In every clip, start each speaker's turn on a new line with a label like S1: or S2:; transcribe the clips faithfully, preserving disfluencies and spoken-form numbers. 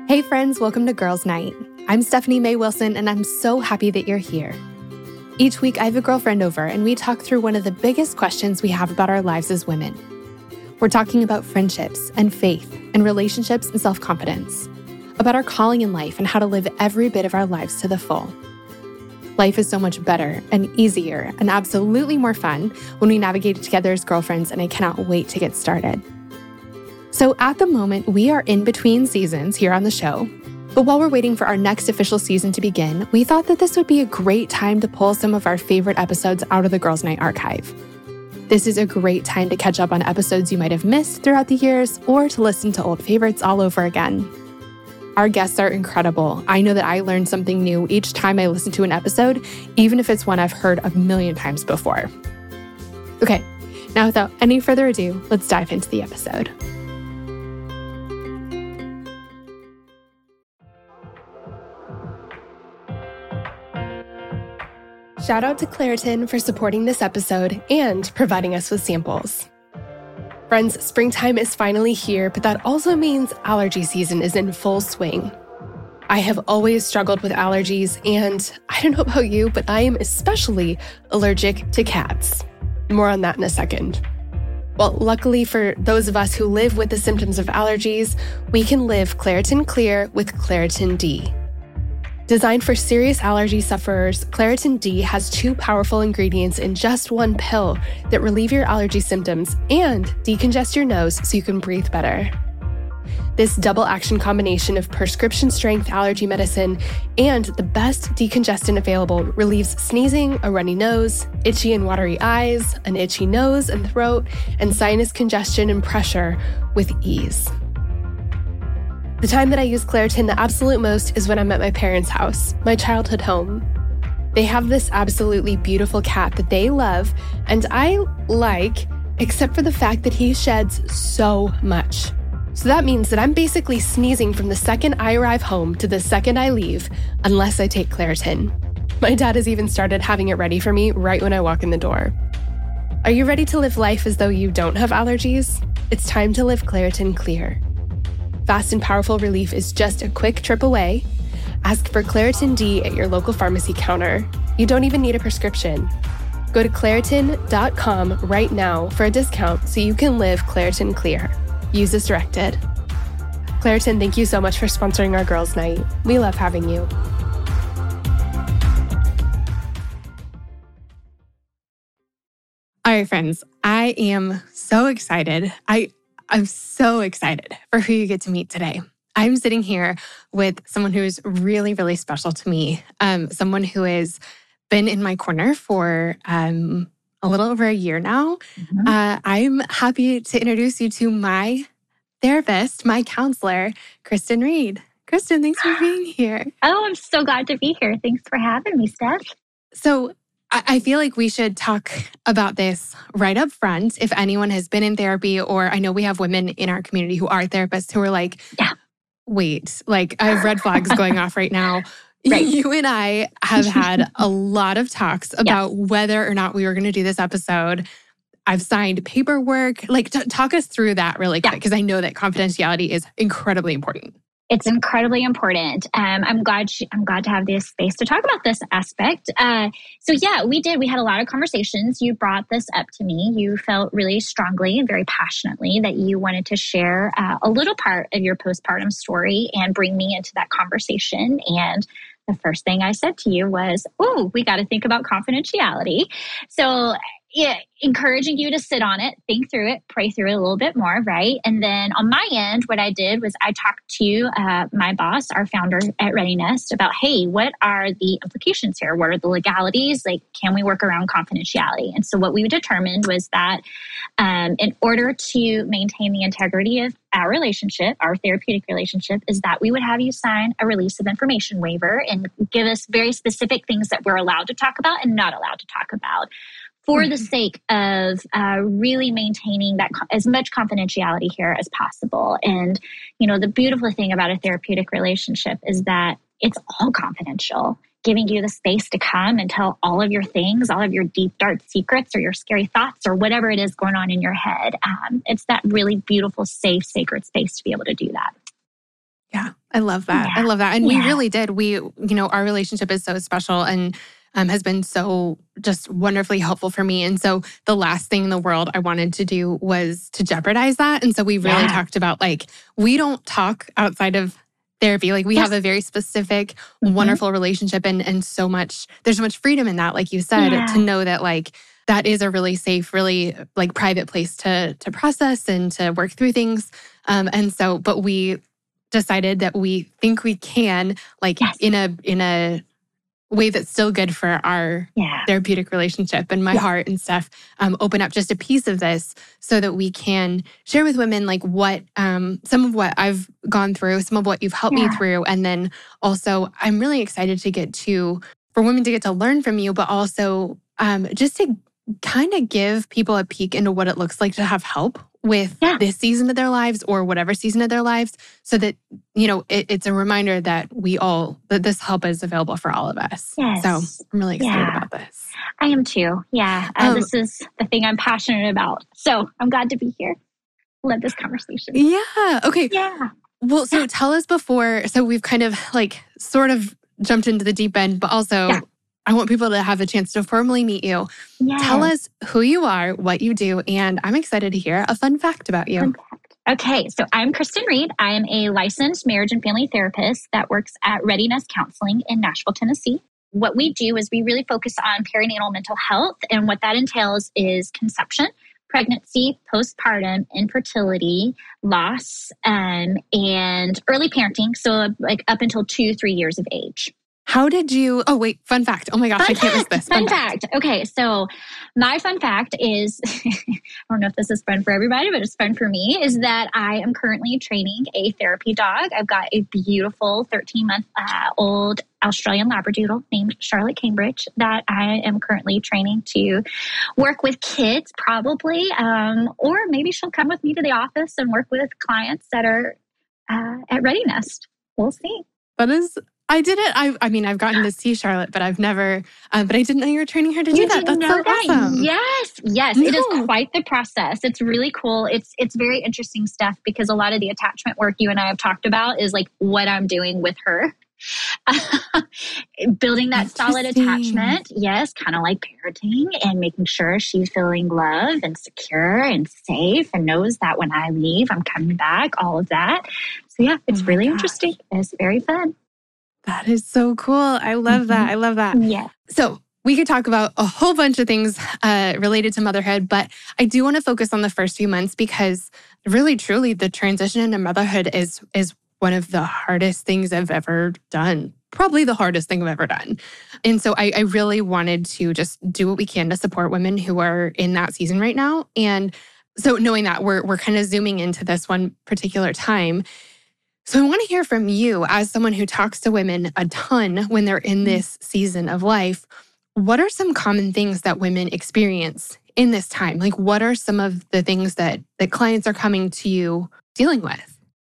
S1: Hey friends, welcome to Girls Night. I'm Stephanie Mae Wilson, and I'm so happy that you're here. Each week, I have a girlfriend over, and we talk through one of the biggest questions we have about our lives as women. We're talking about friendships and faith and relationships and self-confidence, about our calling in life and how to live every bit of our lives to the full. Life is so much better and easier and absolutely more fun when we navigate it together as girlfriends, and I cannot wait to get started. So at the moment, we are in between seasons here on the show. But while we're waiting for our next official season to begin, we thought that this would be a great time to pull some of our favorite episodes out of the Girls Night archive. This is a great time to catch up on episodes you might have missed throughout the years or to listen to old favorites all over again. Our guests are incredible. I know that I learn something new each time I listen to an episode, even if it's one I've heard a million times before. Okay, now without any further ado, let's dive into the episode. Shout out to Claritin for supporting this episode and providing us with samples. Friends, springtime is finally here, but that also means allergy season is in full swing. I have always struggled with allergies, and I don't know about you, but I am especially allergic to cats. More on that in a second. Well, luckily for those of us who live with the symptoms of allergies, we can live Claritin Clear with Claritin D. Designed for serious allergy sufferers, Claritin D has two powerful ingredients in just one pill that relieve your allergy symptoms and decongest your nose so you can breathe better. This double-action combination of prescription-strength allergy medicine and the best decongestant available relieves sneezing, a runny nose, itchy and watery eyes, an itchy nose and throat, and sinus congestion and pressure with ease. The time that I use Claritin the absolute most is when I'm at my parents' house, my childhood home. They have this absolutely beautiful cat that they love, and I like, except for the fact that he sheds so much. So that means that I'm basically sneezing from the second I arrive home to the second I leave, unless I take Claritin. My dad has even started having it ready for me right when I walk in the door. Are you ready to live life as though you don't have allergies? It's time to live Claritin Clear. Fast and powerful relief is just a quick trip away. Ask for Claritin D at your local pharmacy counter. You don't even need a prescription. Go to Claritin dot com right now for a discount so you can live Claritin Clear. Use as directed. Claritin, thank you so much for sponsoring our Girls Night. We love having you. All right, friends, I am so excited. I I'm so excited for who you get to meet today. I'm sitting here with someone who is really, really special to me. Um, someone who has been in my corner for um, a little over a year now. Mm-hmm. Uh, I'm happy to introduce you to my therapist, my counselor, Kristen Reed. Kristen, thanks for being here.
S2: Oh, I'm so glad to be here. Thanks for having me, Steph.
S1: So I feel like we should talk about this right up front. If anyone has been in therapy, or I know we have women in our community who are therapists who are like,
S2: yeah.
S1: wait, like I have red flags going off right now.
S2: Right.
S1: You and I have had a lot of talks about yes. whether or not we were going to do this episode. I've signed paperwork. Like t- talk us through that really quick, because yeah. I know that confidentiality is incredibly important.
S2: It's incredibly important. Um, I'm glad she, I'm glad to have this space to talk about this aspect. Uh, so yeah, we did. We had a lot of conversations. You brought this up to me. You felt really strongly and very passionately that you wanted to share uh, a little part of your postpartum story and bring me into that conversation. And the first thing I said to you was, "Oh, we got to think about confidentiality." So yeah, encouraging you to sit on it, think through it, pray through it a little bit more, right? And then on my end, what I did was I talked to uh, my boss, our founder at Ready Nest, about, hey, what are the implications here? What are the legalities? Like, can we work around confidentiality? And so what we determined was that um, in order to maintain the integrity of our relationship, our therapeutic relationship, is that we would have you sign a release of information waiver and give us very specific things that we're allowed to talk about and not allowed to talk about, for the sake of uh, really maintaining that co- as much confidentiality here as possible. And, you know, the beautiful thing about a therapeutic relationship is that it's all confidential, giving you the space to come and tell all of your things, all of your deep, dark secrets or your scary thoughts or whatever it is going on in your head. Um, it's that really beautiful, safe, sacred space to be able to do that.
S1: Yeah, I love that. Yeah. I love that. And yeah. we really did. We, you know, our relationship is so special and um, has been so just wonderfully helpful for me. And so the last thing in the world I wanted to do was to jeopardize that. And so we really yeah. talked about like, we don't talk outside of therapy. Like we yes. have a very specific, mm-hmm. wonderful relationship and and so much, there's so much freedom in that, like you said, yeah. to know that like, that is a really safe, really like private place to to process and to work through things. Um, and so, but we decided that we think we can, like yes. in a in a way that's still good for our yeah. therapeutic relationship and my yeah. heart and stuff, um, open up just a piece of this so that we can share with women like what, um, some of what I've gone through, some of what you've helped yeah. me through. And then also I'm really excited to get to, for women to get to learn from you, but also um, just to kind of give people a peek into what it looks like to have help with yeah. this season of their lives or whatever season of their lives so that, you know, it, it's a reminder that we all, that this help is available for all of us.
S2: Yes.
S1: So I'm really excited
S2: yeah.
S1: about this.
S2: I am too. Yeah. Uh, um, this is the thing I'm passionate about. So I'm glad to be here. Love this conversation.
S1: Yeah. Okay.
S2: Yeah.
S1: Well, so tell us before, so we've kind of like sort of jumped into the deep end, but also yeah. I want people to have a chance to formally meet you. Yes. Tell us who you are, what you do, and I'm excited to hear a fun fact about you.
S2: Fun fact. Okay, so I'm Kristen Reed. I am a licensed marriage and family therapist that works at Readiness Counseling in Nashville, Tennessee. What we do is we really focus on perinatal mental health, and what that entails is conception, pregnancy, postpartum, infertility, loss, um, and early parenting, so like up until two, three years of age.
S1: How did you, oh wait, fun fact. Oh my gosh,
S2: fun
S1: I can't miss this.
S2: Fun, fun fact. fact. Okay, so my fun fact is, I don't know if this is fun for everybody, but it's fun for me, is that I am currently training a therapy dog. I've got a beautiful thirteen-month-old uh, Australian Labradoodle named Charlotte Cambridge that I am currently training to work with kids probably, um, or maybe she'll come with me to the office and work with clients that are uh, at Readiness. We'll see.
S1: That is... I didn't. I. I mean, I've gotten to see Charlotte, but I've never. Um, but I didn't know you were training her to do
S2: you
S1: that.
S2: Didn't
S1: That's
S2: know
S1: so
S2: that?
S1: awesome.
S2: Yes, yes. No. It is quite the process. It's really cool. It's it's very interesting stuff because a lot of the attachment work you and I have talked about is like what I'm doing with her. Building that solid attachment. Yes, kind of like parenting and making sure she's feeling loved and secure and safe and knows that when I leave, I'm coming back. All of that. So yeah, it's oh really gosh. interesting. It's very fun.
S1: That is so cool. I love mm-hmm. that. I love that.
S2: Yeah.
S1: So we could talk about a whole bunch of things uh, related to motherhood, but I do want to focus on the first few months because really, truly, the transition into motherhood is is one of the hardest things I've ever done. Probably the hardest thing I've ever done. And so I, I really wanted to just do what we can to support women who are in that season right now. And so knowing that we're we're kind of zooming into this one particular time. So I want to hear from you as someone who talks to women a ton when they're in this season of life. What are some common things that women experience in this time? Like, what are some of the things that, that clients are coming to you dealing with?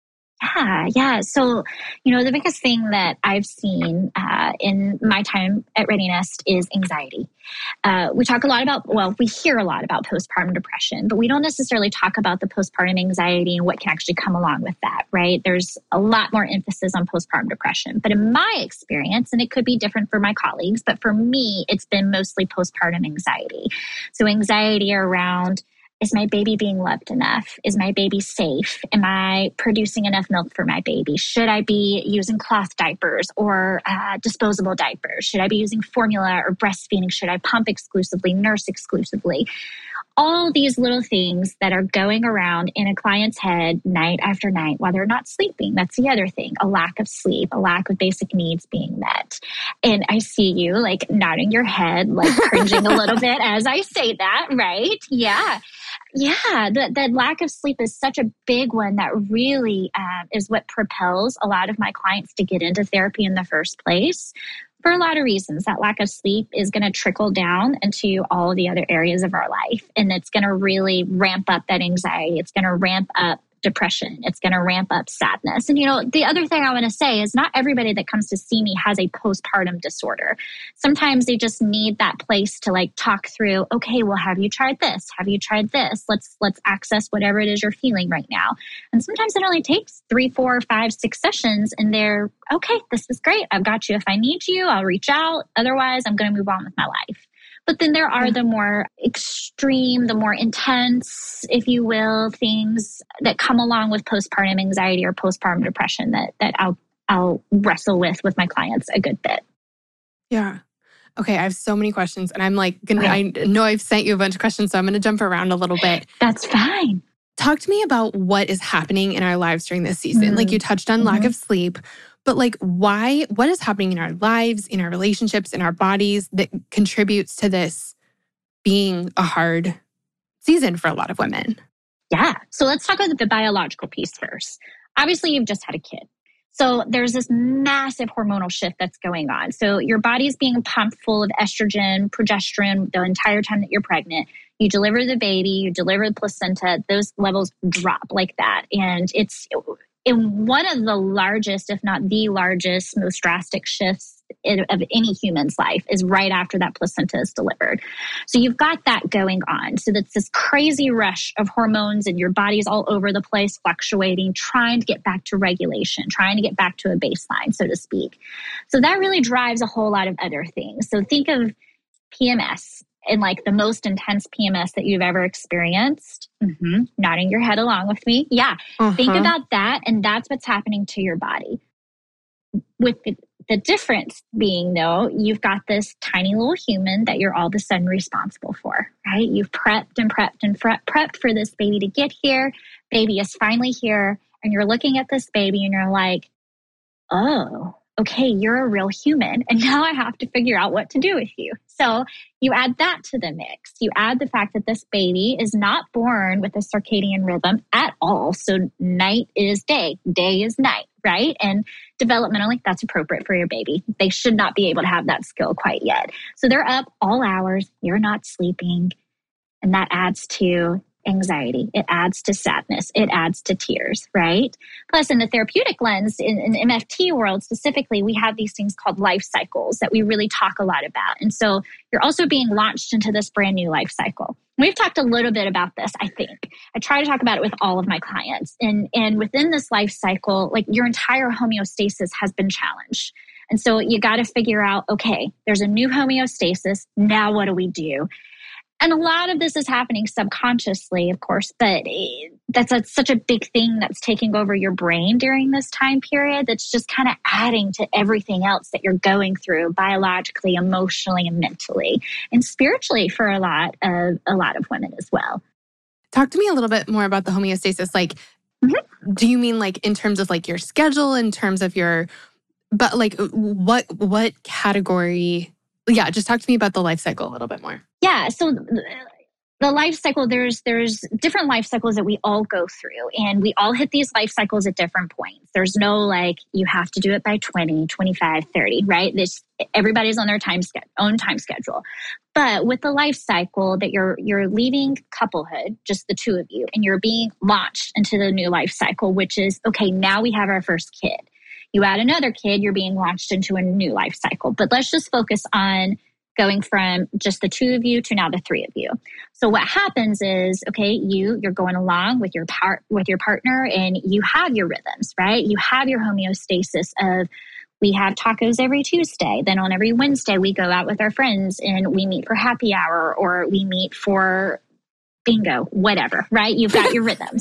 S2: Yeah, yeah. So, you know, the biggest thing that I've seen uh, in my time at Readiness is anxiety. Uh, we talk a lot about, well, we hear a lot about postpartum depression, but we don't necessarily talk about the postpartum anxiety and what can actually come along with that, right? There's a lot more emphasis on postpartum depression. But in my experience, and it could be different for my colleagues, but for me, it's been mostly postpartum anxiety. So anxiety around, is my baby being loved enough? Is my baby safe? Am I producing enough milk for my baby? Should I be using cloth diapers or uh, disposable diapers? Should I be using formula or breastfeeding? Should I pump exclusively, nurse exclusively? All these little things that are going around in a client's head night after night while they're not sleeping. That's the other thing, a lack of sleep, a lack of basic needs being met. And I see you like nodding your head, like cringing a little bit as I say that, right? Yeah. Yeah, that that lack of sleep is such a big one that really uh, is what propels a lot of my clients to get into therapy in the first place. For a lot of reasons, that lack of sleep is going to trickle down into all of the other areas of our life. And it's going to really ramp up that anxiety. It's going to ramp up depression. It's going to ramp up sadness. And, you know, the other thing I want to say is not everybody that comes to see me has a postpartum disorder. Sometimes they just need that place to like talk through, okay, well, have you tried this? Have you tried this? Let's, let's access whatever it is you're feeling right now. And sometimes it only takes three, four, five, six sessions and they're, okay, this is great. I've got you. If I need you, I'll reach out. Otherwise, I'm going to move on with my life. But then there are the more extreme, the more intense, if you will, things that come along with postpartum anxiety or postpartum depression that that I'll I'll wrestle with with my clients a good bit.
S1: Yeah. Okay, I have so many questions, and I'm like, gonna, I know I've sent you a bunch of questions, so I'm going to jump around a little bit.
S2: That's fine.
S1: Talk to me about what is happening in our lives during this season. Mm-hmm. Like you touched on mm-hmm. lack of sleep. But like, why, what is happening in our lives, in our relationships, in our bodies that contributes to this being a hard season for a lot of women?
S2: Yeah. So let's talk about the biological piece first. Obviously, you've just had a kid. So there's this massive hormonal shift that's going on. So your body's being pumped full of estrogen, progesterone the entire time that you're pregnant. You deliver the baby, you deliver the placenta, those levels drop like that. And it's in one of the largest, if not the largest, most drastic shifts of any human's life is right after that placenta is delivered. So you've got that going on. So that's this crazy rush of hormones and your body's all over the place, fluctuating, trying to get back to regulation, trying to get back to a baseline, so to speak. So that really drives a whole lot of other things. So think of P M S and like the most intense P M S that you've ever experienced. Mm-hmm. Nodding your head along with me. Yeah. Uh-huh. Think about that. And that's what's happening to your body. With the, the difference being, though, you've got this tiny little human that you're all of a sudden responsible for, right? You've prepped and prepped and prepped, prepped for this baby to get here. Baby is finally here. And you're looking at this baby and you're like, oh, okay, you're a real human. And now I have to figure out what to do with you. So you add that to the mix. You add the fact that this baby is not born with a circadian rhythm at all. So night is day, day is night, right? And developmentally, that's appropriate for your baby. They should not be able to have that skill quite yet. So they're up all hours. You're not sleeping. And that adds to anxiety. It adds to sadness. It adds to tears, right? Plus, in the therapeutic lens, in, in the M F T world specifically, we have these things called life cycles that we really talk a lot about. And so you're also being launched into this brand new life cycle. We've talked a little bit about this, I think. I try to talk about it with all of my clients. And, and within this life cycle, like your entire homeostasis has been challenged. And so you got to figure out, okay, there's a new homeostasis. Now what do we do? And a lot of this is happening subconsciously, of course, but that's a, such a big thing that's taking over your brain during this time period that's just kind of adding to everything else that you're going through biologically, emotionally, and mentally, and spiritually for a lot of a lot of women as well.
S1: Talk to me a little bit more about the homeostasis. Like, mm-hmm. do you mean like in terms of like your schedule, in terms of your, but like what what category? Yeah, just talk to me about the life cycle a little bit more.
S2: Yeah, so the life cycle, there's there's different life cycles that we all go through, and we all hit these life cycles at different points. There's no like, you have to do it by twenty, twenty-five, thirty, right? This, everybody's on their time own time schedule. But with the life cycle that you're you're leaving couplehood, just the two of you, and you're being launched into the new life cycle, which is, okay, now we have our first kid. You add another kid, you're being launched into a new life cycle. But let's just focus on going from just the two of you to now the three of you. So what happens is, okay, you, you're going along with your part with your partner and you have your rhythms, right? You have your homeostasis of, we have tacos every Tuesday. Then on every Wednesday, we go out with our friends and we meet for happy hour or we meet for bingo, whatever, right? You've got your rhythms.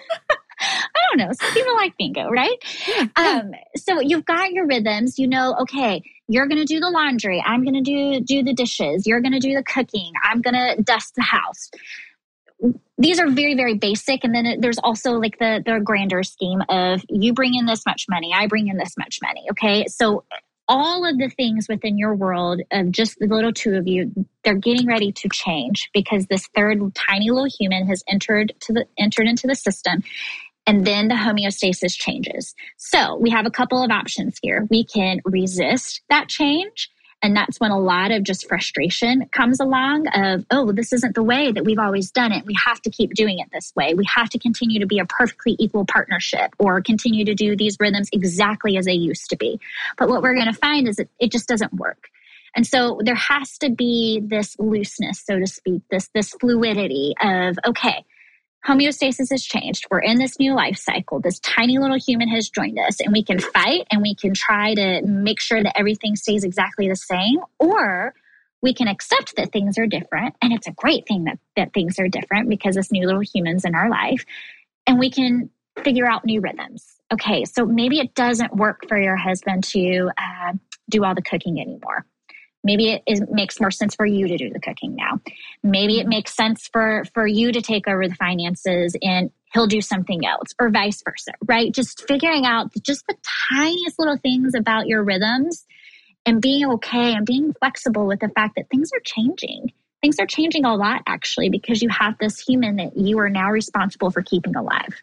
S2: I don't know. Some people like bingo, right? Yeah. Um, so you've got your rhythms. You know, okay, you're going to do the laundry. I'm going to do do the dishes. You're going to do the cooking. I'm going to dust the house. These are very, very basic. And then there's also like the, the grander scheme of you bring in this much money. I bring in this much money. Okay. So all of the things within your world of just the little two of you, they're getting ready to change because this third tiny little human has entered to the entered into the system. And then the homeostasis changes. So we have a couple of options here. We can resist that change And that's when a lot of just frustration comes along of, oh, this isn't the way that we've always done it. We have to keep doing it this way. We have to continue to be a perfectly equal partnership or continue to do these rhythms exactly as they used to be. But what we're going to find is that it just doesn't work. And so there has to be this looseness, so to speak, this, this fluidity of, okay, homeostasis has changed. We're in this new life cycle. This tiny little human has joined us, and we can fight and we can try to make sure that everything stays exactly the same, or we can accept that things are different. And it's a great thing that, that things are different because this new little human's in our life, and we can figure out new rhythms. Okay, so maybe it doesn't work for your husband to uh, do all the cooking anymore. Maybe it is, makes more sense for you to do the cooking now. Maybe it makes sense for, for you to take over the finances and he'll do something else, or vice versa, right? Just figuring out just the tiniest little things about your rhythms and being okay and being flexible with the fact that things are changing. Things are changing a lot, actually, because you have this human that you are now responsible for keeping alive.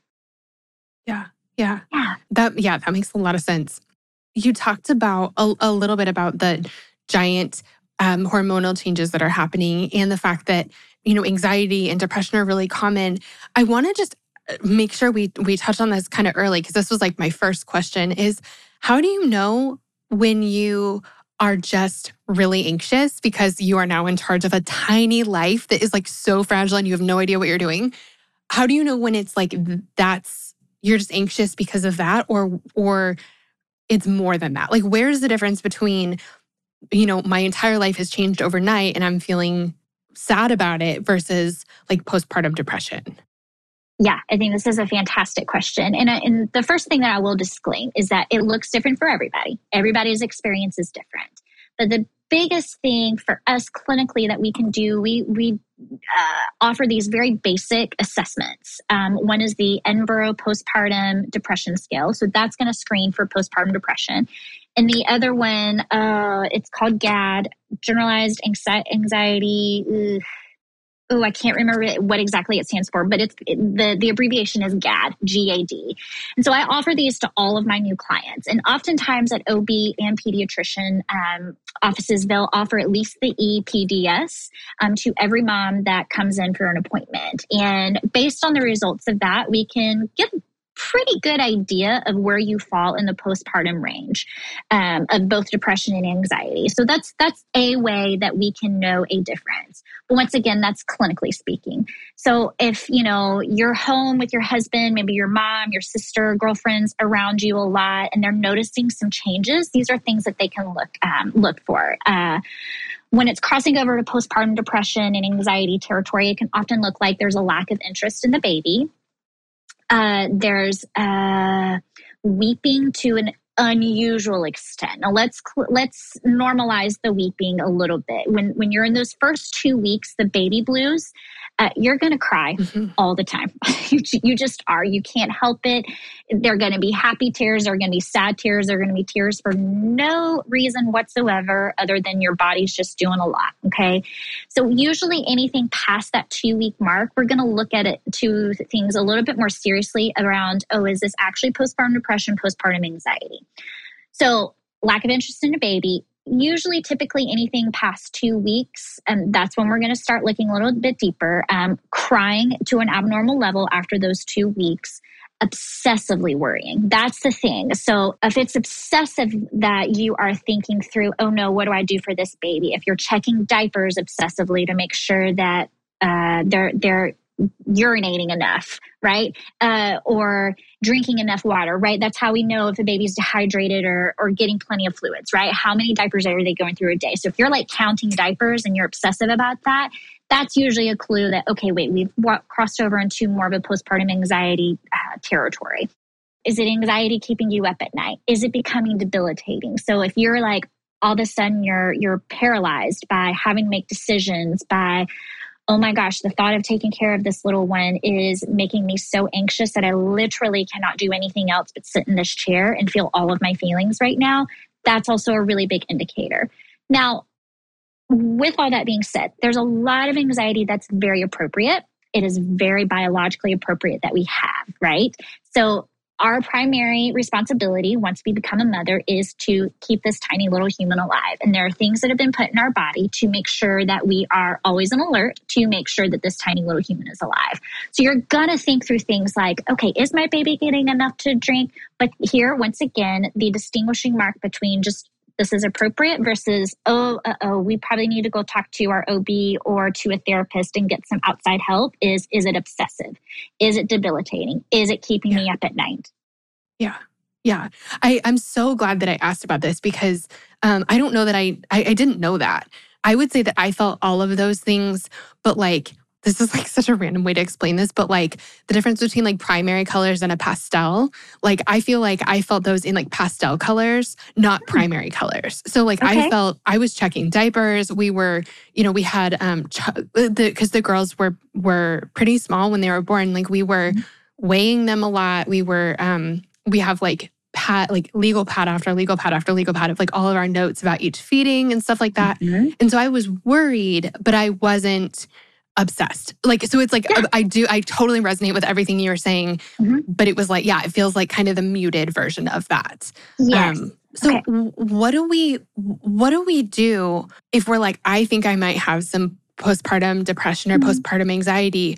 S1: Yeah, yeah.
S2: Yeah.
S1: That, yeah, that makes a lot of sense. You talked about a, a little bit about the giant um, hormonal changes that are happening and the fact that, you know, anxiety and depression are really common. I want to just make sure we we touch on this kind of early, because this was like my first question is, how do you know when you are just really anxious because you are now in charge of a tiny life that is like so fragile and you have no idea what you're doing? How do you know when it's like that's, you're just anxious because of that, or or it's more than that? Like, where's the difference between, you know, my entire life has changed overnight and I'm feeling sad about it versus like postpartum depression?
S2: Yeah, I think this is a fantastic question. And, uh, and the first thing that I will disclaim is that it looks different for everybody. Everybody's experience is different. But the biggest thing for us clinically that we can do, we we uh, offer these very basic assessments. Um, one is the Edinburgh Postpartum Depression Scale. So that's going to screen for postpartum depression. And the other one, uh, it's called GAD, Generalized Anxiety. Oh, I can't remember what exactly it stands for, but it's it, the, the abbreviation is GAD, G A D. And so I offer these to all of my new clients. And oftentimes at O B and pediatrician um, offices, they'll offer at least the E P D S um, to every mom that comes in for an appointment. And based on the results of that, we can get pretty good idea of where you fall in the postpartum range um, of both depression and anxiety. So that's that's a way that we can know a difference. But once again, that's clinically speaking. So if, you know, you're home with your husband, maybe your mom, your sister, girlfriends around you a lot, and they're noticing some changes, these are things that they can look um, look for. Uh, When it's crossing over to postpartum depression and anxiety territory, it can often look like there's a lack of interest in the baby. Uh, there's uh, weeping to an unusual extent. Now let's let's normalize the weeping a little bit. When when you're in those first two weeks, the baby blues, uh, you're going to cry mm-hmm. all the time. you, you just are. You can't help it. They're going to be happy tears. They're going to be sad tears. They're going to be tears for no reason whatsoever other than your body's just doing a lot. Okay. So usually anything past that two week mark, we're going to look at it to things a little bit more seriously around, oh, is this actually postpartum depression, postpartum anxiety? So lack of interest in a baby, usually typically anything past two weeks, and um, that's when we're going to start looking a little bit deeper. Um, crying to an abnormal level after those two weeks, obsessively worrying. That's the thing. So if it's obsessive that you are thinking through, oh no, what do I do for this baby? If you're checking diapers obsessively to make sure that uh, they're they're urinating enough, right? Uh, or drinking enough water, right? That's how we know if a baby's dehydrated or or getting plenty of fluids, right? How many diapers are they going through a day? So if you're like counting diapers and you're obsessive about that, that's usually a clue that, okay, wait, we've crossed over into more of a postpartum anxiety uh, territory. Is it anxiety keeping you up at night? Is it becoming debilitating? So if you're like, all of a sudden you're you're paralyzed by having to make decisions, by, oh my gosh, the thought of taking care of this little one is making me so anxious that I literally cannot do anything else but sit in this chair and feel all of my feelings right now, that's also a really big indicator. Now, with all that being said, there's a lot of anxiety that's very appropriate. It is very biologically appropriate that we have, right? So our primary responsibility once we become a mother is to keep this tiny little human alive. And there are things that have been put in our body to make sure that we are always on alert to make sure that this tiny little human is alive. So you're going to think through things like, okay, is my baby getting enough to drink? But here, once again, the distinguishing mark between just this is appropriate versus, oh, uh-oh, we probably need to go talk to our O B or to a therapist and get some outside help is, is it obsessive? Is it debilitating? Is it keeping yeah. me up at night?
S1: Yeah. Yeah. I, I'm so glad that I asked about this because um, I don't know that I, I, I didn't know that. I would say that I felt all of those things, but like, this is like such a random way to explain this, but like the difference between like primary colors and a pastel, like I feel like I felt those in like pastel colors, not primary colors. So like okay. I felt, I was checking diapers. We were, you know, we had, um, ch- the, cause the girls were, were pretty small when they were born. Like we were mm-hmm. weighing them a lot. We were, um, we have like pad, like legal pad after legal pad after legal pad of like all of our notes about each feeding and stuff like that. Mm-hmm. And so I was worried, but I wasn't obsessed. Like, so it's like, yeah. I do, I totally resonate with everything you were saying, mm-hmm. but it was like, yeah, it feels like kind of the muted version of that.
S2: Yes.
S1: Um, so okay. what do we, what do we do if we're like, I think I might have some postpartum depression or mm-hmm. postpartum anxiety?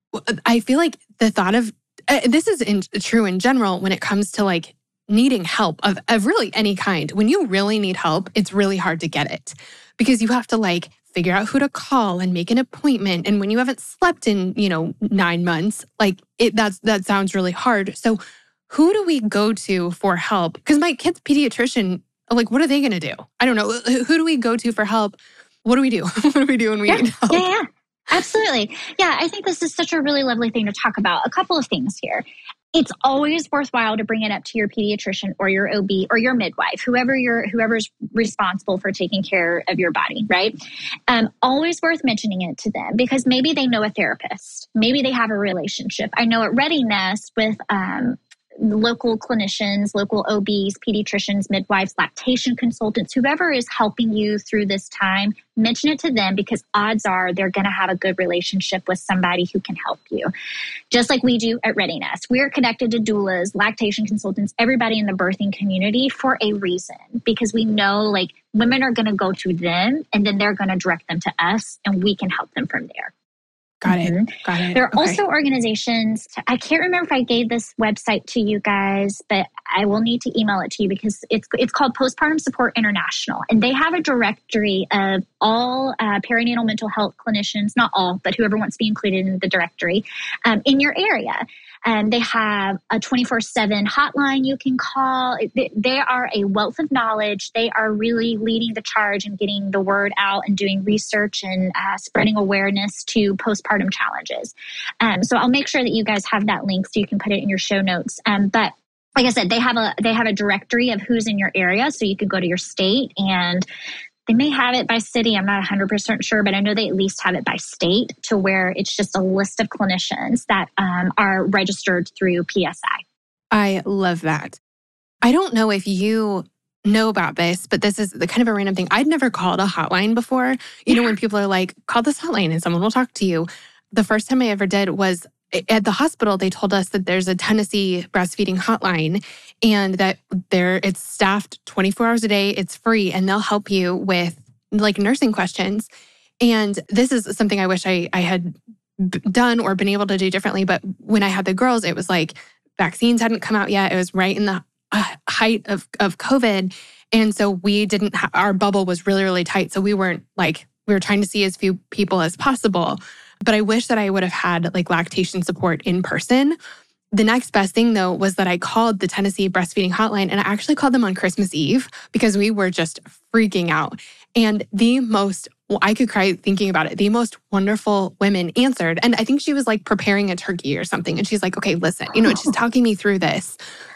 S1: I feel like the thought of, uh, this is in, true in general when it comes to like needing help of, of really any kind. When you really need help, it's really hard to get it because you have to like figure out who to call and make an appointment. And when you haven't slept in, you know, nine months, like it, that's, that sounds really hard. So who do we go to for help? Because my kid's pediatrician, like, what are they going to do? I don't know. Who do we go to for help? What do we do? What do we do when we
S2: yeah,
S1: need help?
S2: Yeah, yeah, absolutely. Yeah, I think this is such a really lovely thing to talk about. A couple of things here. It's always worthwhile to bring it up to your pediatrician or your O B or your midwife, whoever you're, whoever's responsible for taking care of your body, right? Um, always worth mentioning it to them because maybe they know a therapist. Maybe they have a relationship. I know at Readiness with um, local clinicians, local O Bs, pediatricians, midwives, lactation consultants, whoever is helping you through this time, mention it to them because odds are they're going to have a good relationship with somebody who can help you. Just like we do at Readiness. We're connected to doulas, lactation consultants, everybody in the birthing community for a reason because we know like women are going to go to them and then they're going to direct them to us and we can help them from there.
S1: Got it. Mm-hmm. Got it.
S2: There are
S1: okay.
S2: also organizations, I can't remember if I gave this website to you guys, but I will need to email it to you because it's it's called Postpartum Support International. And they have a directory of all uh, perinatal mental health clinicians, not all, but whoever wants to be included in the directory um, in your area. Um, they have a twenty-four seven hotline you can call. They, they are a wealth of knowledge. They are really leading the charge and getting the word out and doing research and uh, spreading awareness to postpartum challenges. Um, so I'll make sure that you guys have that link so you can put it in your show notes. Um, but like I said, they have a they have a directory of who's in your area, so you could go to your state and they may have it by city. I'm not one hundred percent sure, but I know they at least have it by state to where it's just a list of clinicians that um, are registered through P S I.
S1: I love that. I don't know if you know about this, but this is the kind of a random thing. I'd never called a hotline before. You yeah. know, when people are like, call this hotline and someone will talk to you. The first time I ever did was at the hospital. They told us that there's a Tennessee breastfeeding hotline and that there it's staffed twenty-four hours a day. It's free and they'll help you with like nursing questions. And this is something I wish I, I had b- done or been able to do differently. But when I had the girls, it was like vaccines hadn't come out yet. It was right in the uh, height of, of COVID. And so we didn't, ha- our bubble was really, really tight. So we weren't like, we were trying to see as few people as possible. But I wish that I would have had like lactation support in person. The next best thing though was that I called the Tennessee breastfeeding hotline and I actually called them on Christmas Eve because we were just freaking out. And the most, well, I could cry thinking about it, the most wonderful women answered. And I think she was like preparing a turkey or something. And she's like, okay, listen, you know, and she's talking me through this.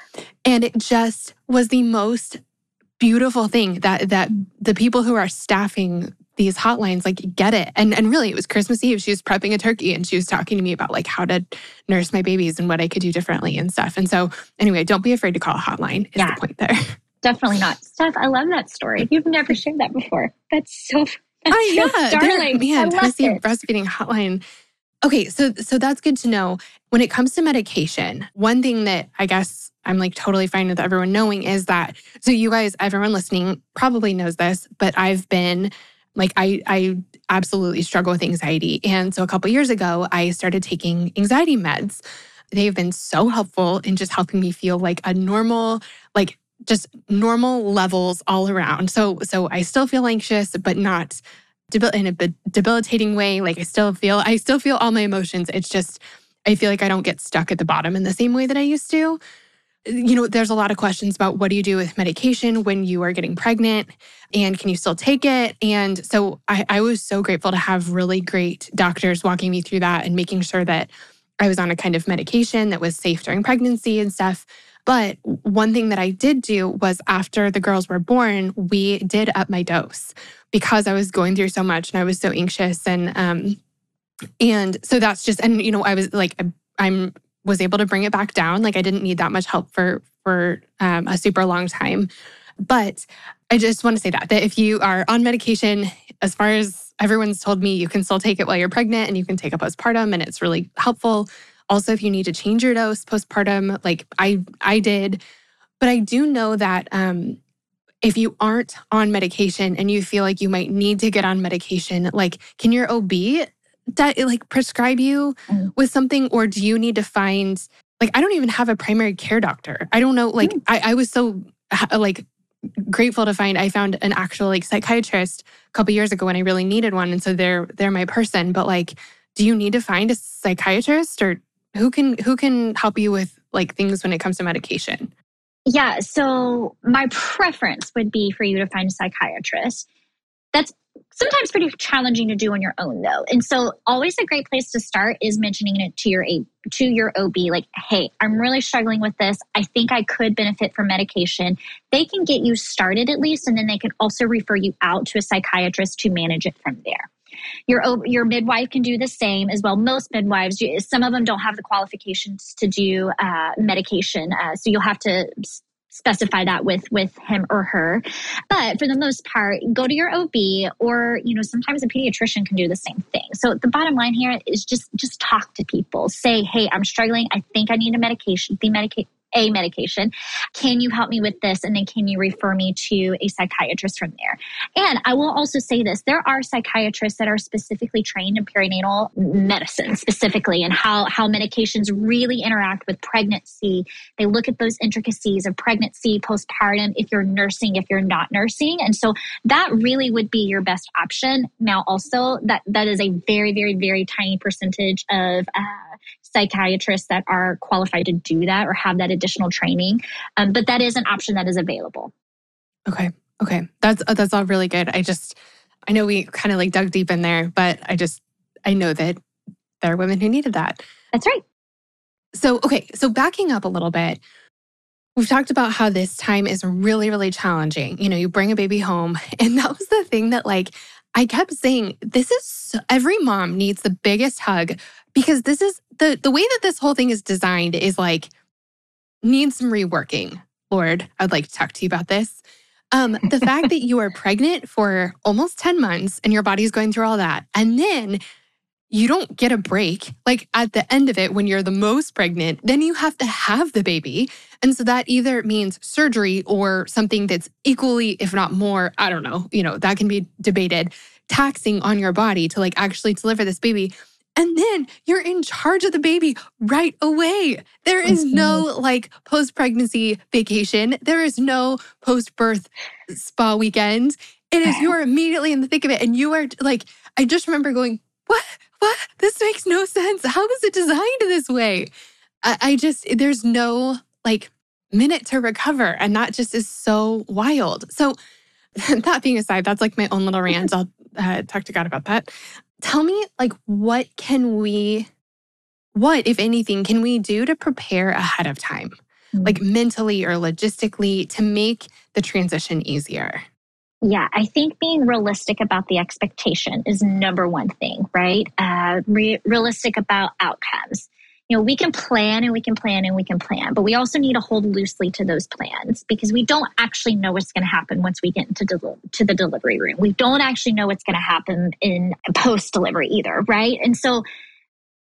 S1: And it just was the most beautiful thing that that the people who are staffing these hotlines like get it. And and really it was Christmas Eve. She was prepping a turkey and she was talking to me about like how to nurse my babies and what I could do differently and stuff. And so anyway, don't be afraid to call a hotline is yeah, the point there.
S2: Definitely not. Steph, I love that story. You've never shared that before. That's so, that's
S1: oh, yeah,
S2: so darling.
S1: Man,
S2: I
S1: Tennessee
S2: love it.
S1: breastfeeding hotline. Okay, so so that's good to know. When it comes to medication, one thing that I guess I'm like totally fine with everyone knowing is that, so you guys, everyone listening probably knows this, but I've been like, I I absolutely struggle with anxiety. And so a couple years ago, I started taking anxiety meds. They've been so helpful in just helping me feel like a normal, like just normal levels all around. So so I still feel anxious, but not debil- in a bit debilitating way. Like I still feel, I still feel all my emotions. It's just, I feel like I don't get stuck at the bottom in the same way that I used to. You know, there's a lot of questions about what do you do with medication when you are getting pregnant and can you still take it? And so I, I was so grateful to have really great doctors walking me through that and making sure that I was on a kind of medication that was safe during pregnancy and stuff. But one thing that I did do was after the girls were born, we did up my dose because I was going through so much and I was so anxious. And um, and so that's just, and you know, I was like, I'm was able to bring it back down. Like I didn't need that much help for for um, a super long time. But I just want to say that, that if you are on medication, as far as everyone's told me, you can still take it while you're pregnant and you can take it postpartum and it's really helpful. Also, if you need to change your dose postpartum, like I I did. But I do know that um, if you aren't on medication and you feel like you might need to get on medication, like can your O B that like prescribe you
S2: Mm.
S1: with something, or do you need to find, like, I don't even have a primary care doctor. I don't know. Like
S2: Mm.
S1: I, I was so like grateful to find, I found an actual like psychiatrist a couple years ago when I really needed one. And so they're, they're my person, but like, do you need to find a psychiatrist or who can, who can help you with like things when it comes to medication?
S2: Yeah, so my preference would be for you to find a psychiatrist. That's sometimes pretty challenging to do on your own though. And so always a great place to start is mentioning it to your A, to your O B, like, hey, I'm really struggling with this. I think I could benefit from medication. They can get you started at least, and then they can also refer you out to a psychiatrist to manage it from there. Your your midwife can do the same as well. Most midwives, some of them don't have the qualifications to do uh, medication, uh, so you'll have to specify that with with him or her. But for the most part, go to your O B, or you know, sometimes a pediatrician can do the same thing. So the bottom line here is just just talk to people. Say, hey, I'm struggling. I think I need a medication. The medication. a medication. Can you help me with this? And then can you refer me to a psychiatrist from there? And I will also say this, there are psychiatrists that are specifically trained in perinatal medicine specifically, and how, how medications really interact with pregnancy. They look at those intricacies of pregnancy, postpartum, if you're nursing, if you're not nursing. And so that really would be your best option. Now also that, that is a very, very, very tiny percentage of uh, psychiatrists that are qualified to do that or have that additional training. Um, but that is an option that is available.
S1: Okay. Okay. That's, that's all really good. I just, I know we kind of like dug deep in there, but I just, I know that there are women who needed that.
S2: That's right.
S1: So, okay. So backing up a little bit, we've talked about how this time is really, really challenging. You know, you bring a baby home, and that was the thing that like, I kept saying, this is, so, every mom needs the biggest hug, because this is the, the way that this whole thing is designed is like, needs some reworking. Lord, I'd like to talk to you about this. Um, the fact that you are pregnant for almost ten months and your body's going through all that, and then you don't get a break. Like at the end of it, when you're the most pregnant, then you have to have the baby. And so that either means surgery or something that's equally, if not more, I don't know, you know, that can be debated, taxing on your body to like actually deliver this baby. And then you're in charge of the baby right away. There is no like post-pregnancy vacation. There is no post-birth spa weekend. It is, you're immediately in the thick of it. And you are like, I just remember going, what? What? This makes no sense. How is it designed this way? I, I just, there's no like minute to recover. And that just is so wild. So that being aside, that's like my own little rant. I'll uh, talk to God about that. Tell me, like, what can we, what, if anything, can we do to prepare ahead of time? Mm-hmm. Like mentally or logistically to make the transition easier?
S2: Yeah, I think being realistic about the expectation is number one thing, right? Uh, re- realistic about outcomes. You know, we can plan and we can plan and we can plan, but we also need to hold loosely to those plans, because we don't actually know what's going to happen once we get into del- to the delivery room. We don't actually know what's going to happen in post-delivery either, right? And so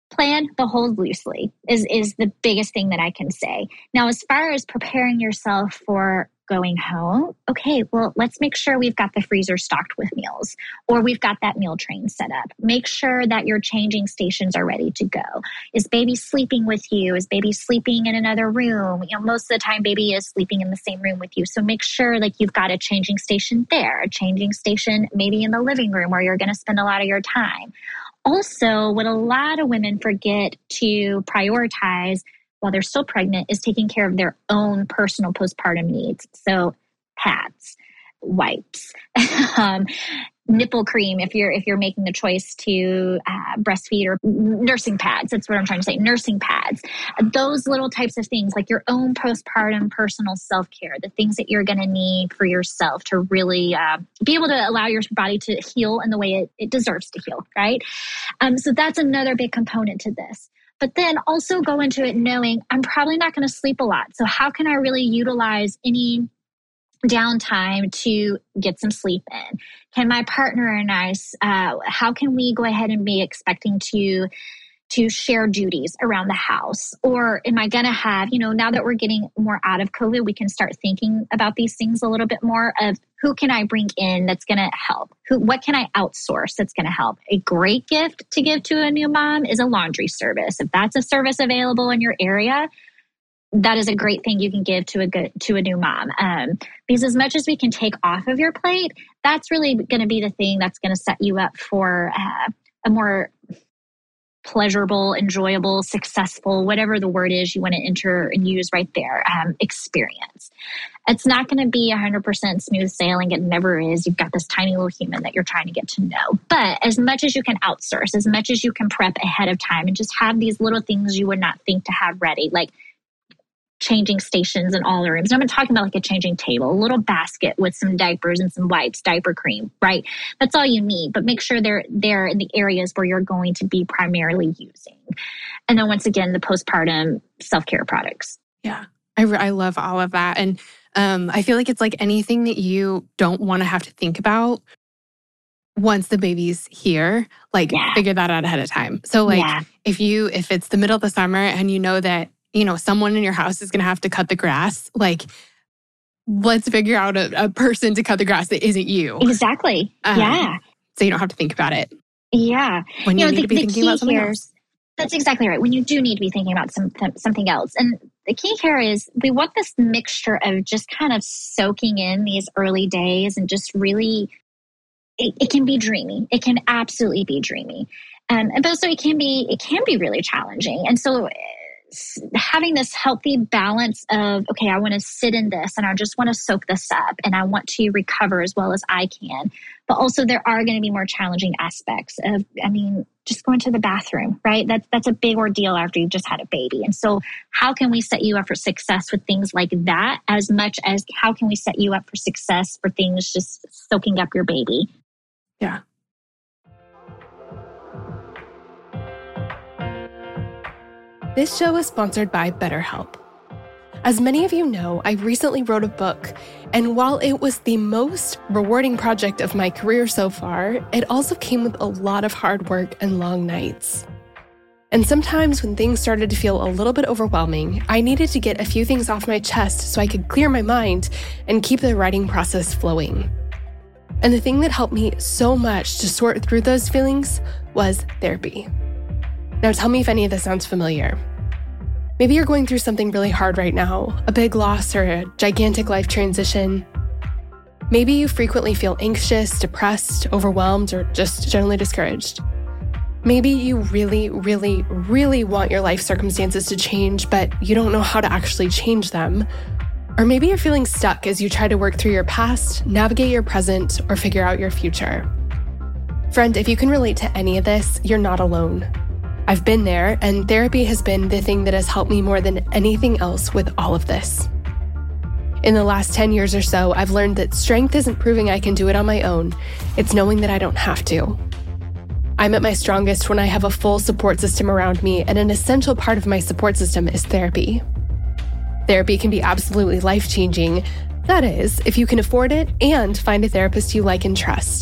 S2: plan, but hold loosely is, is the biggest thing that I can say. Now, as far as preparing yourself for going home, okay, well, let's make sure we've got the freezer stocked with meals, or we've got that meal train set up. Make sure that your changing stations are ready to go. Is baby sleeping with you? Is baby sleeping in another room? You know, most of the time baby is sleeping in the same room with you. So make sure like you've got a changing station there, a changing station maybe in the living room where you're going to spend a lot of your time. Also, what a lot of women forget to prioritize while they're still pregnant is taking care of their own personal postpartum needs. So pads, wipes, um, nipple cream if you're if you're making the choice to uh, breastfeed, or nursing pads. That's what I'm trying to say, nursing pads. Those little types of things, like your own postpartum personal self-care, the things that you're going to need for yourself to really uh, be able to allow your body to heal in the way it, it deserves to heal, right? Um, so that's another big component to this. But then also go into it knowing I'm probably not going to sleep a lot. So how can I really utilize any downtime to get some sleep in? Can my partner and I, uh, how can we go ahead and be expecting to to share duties around the house? Or am I going to have, you know, now that we're getting more out of COVID, we can start thinking about these things a little bit more of who can I bring in that's going to help? Who, what can I outsource that's going to help? A great gift to give to a new mom is a laundry service. If that's a service available in your area, that is a great thing you can give to a good, to a new mom. Um, because as much as we can take off of your plate, that's really going to be the thing that's going to set you up for uh, a more pleasurable, enjoyable, successful, whatever the word is you want to enter and use right there, um, experience. It's not going to be one hundred percent smooth sailing. It never is. You've got this tiny little human that you're trying to get to know. But as much as you can outsource, as much as you can prep ahead of time and just have these little things you would not think to have ready, like changing stations in all the rooms. I'm not talking about like a changing table, a little basket with some diapers and some wipes, diaper cream, right? That's all you need, but make sure they're there in the areas where you're going to be primarily using. And then once again, the postpartum self-care products.
S1: Yeah, I, I love all of that. And um, I feel like it's like anything that you don't want to have to think about once the baby's here, like yeah. figure that out ahead of time. So like yeah. if you, if it's the middle of the summer and you know that you know, someone in your house is going to have to cut the grass, like, let's figure out a, a person to cut the grass that isn't you.
S2: Exactly. Um, yeah.
S1: So you don't have to think about it.
S2: Yeah.
S1: When you, you know, need
S2: the,
S1: to be thinking about something
S2: here,
S1: else.
S2: That's exactly right. When you do need to be thinking about some, something else. And the key here is we want this mixture of just kind of soaking in these early days and just really, it, it can be dreamy. It can absolutely be dreamy. Um, and also it can be, it can be really challenging. And so having this healthy balance of, okay, I want to sit in this and I just want to soak this up and I want to recover as well as I can. But also there are going to be more challenging aspects of, I mean, just going to the bathroom, right? That's, that's a big ordeal after you've just had a baby. And so how can we set you up for success with things like that as much as how can we set you up for success for things just soaking up your baby?
S1: Yeah. This show is sponsored by BetterHelp. As many of you know, I recently wrote a book, and while it was the most rewarding project of my career so far, it also came with a lot of hard work and long nights. And sometimes when things started to feel a little bit overwhelming, I needed to get a few things off my chest so I could clear my mind and keep the writing process flowing. And the thing that helped me so much to sort through those feelings was therapy. Now tell me if any of this sounds familiar. Maybe you're going through something really hard right now, a big loss or a gigantic life transition. Maybe you frequently feel anxious, depressed, overwhelmed, or just generally discouraged. Maybe you really, really, really want your life circumstances to change, but you don't know how to actually change them. Or maybe you're feeling stuck as you try to work through your past, navigate your present, or figure out your future. Friend, if you can relate to any of this, you're not alone. I've been there, and therapy has been the thing that has helped me more than anything else with all of this. In the last ten years or so, I've learned that strength isn't proving I can do it on my own. It's knowing that I don't have to. I'm at my strongest when I have a full support system around me, and an essential part of my support system is therapy. Therapy can be absolutely life-changing. That is, if you can afford it and find a therapist you like and trust.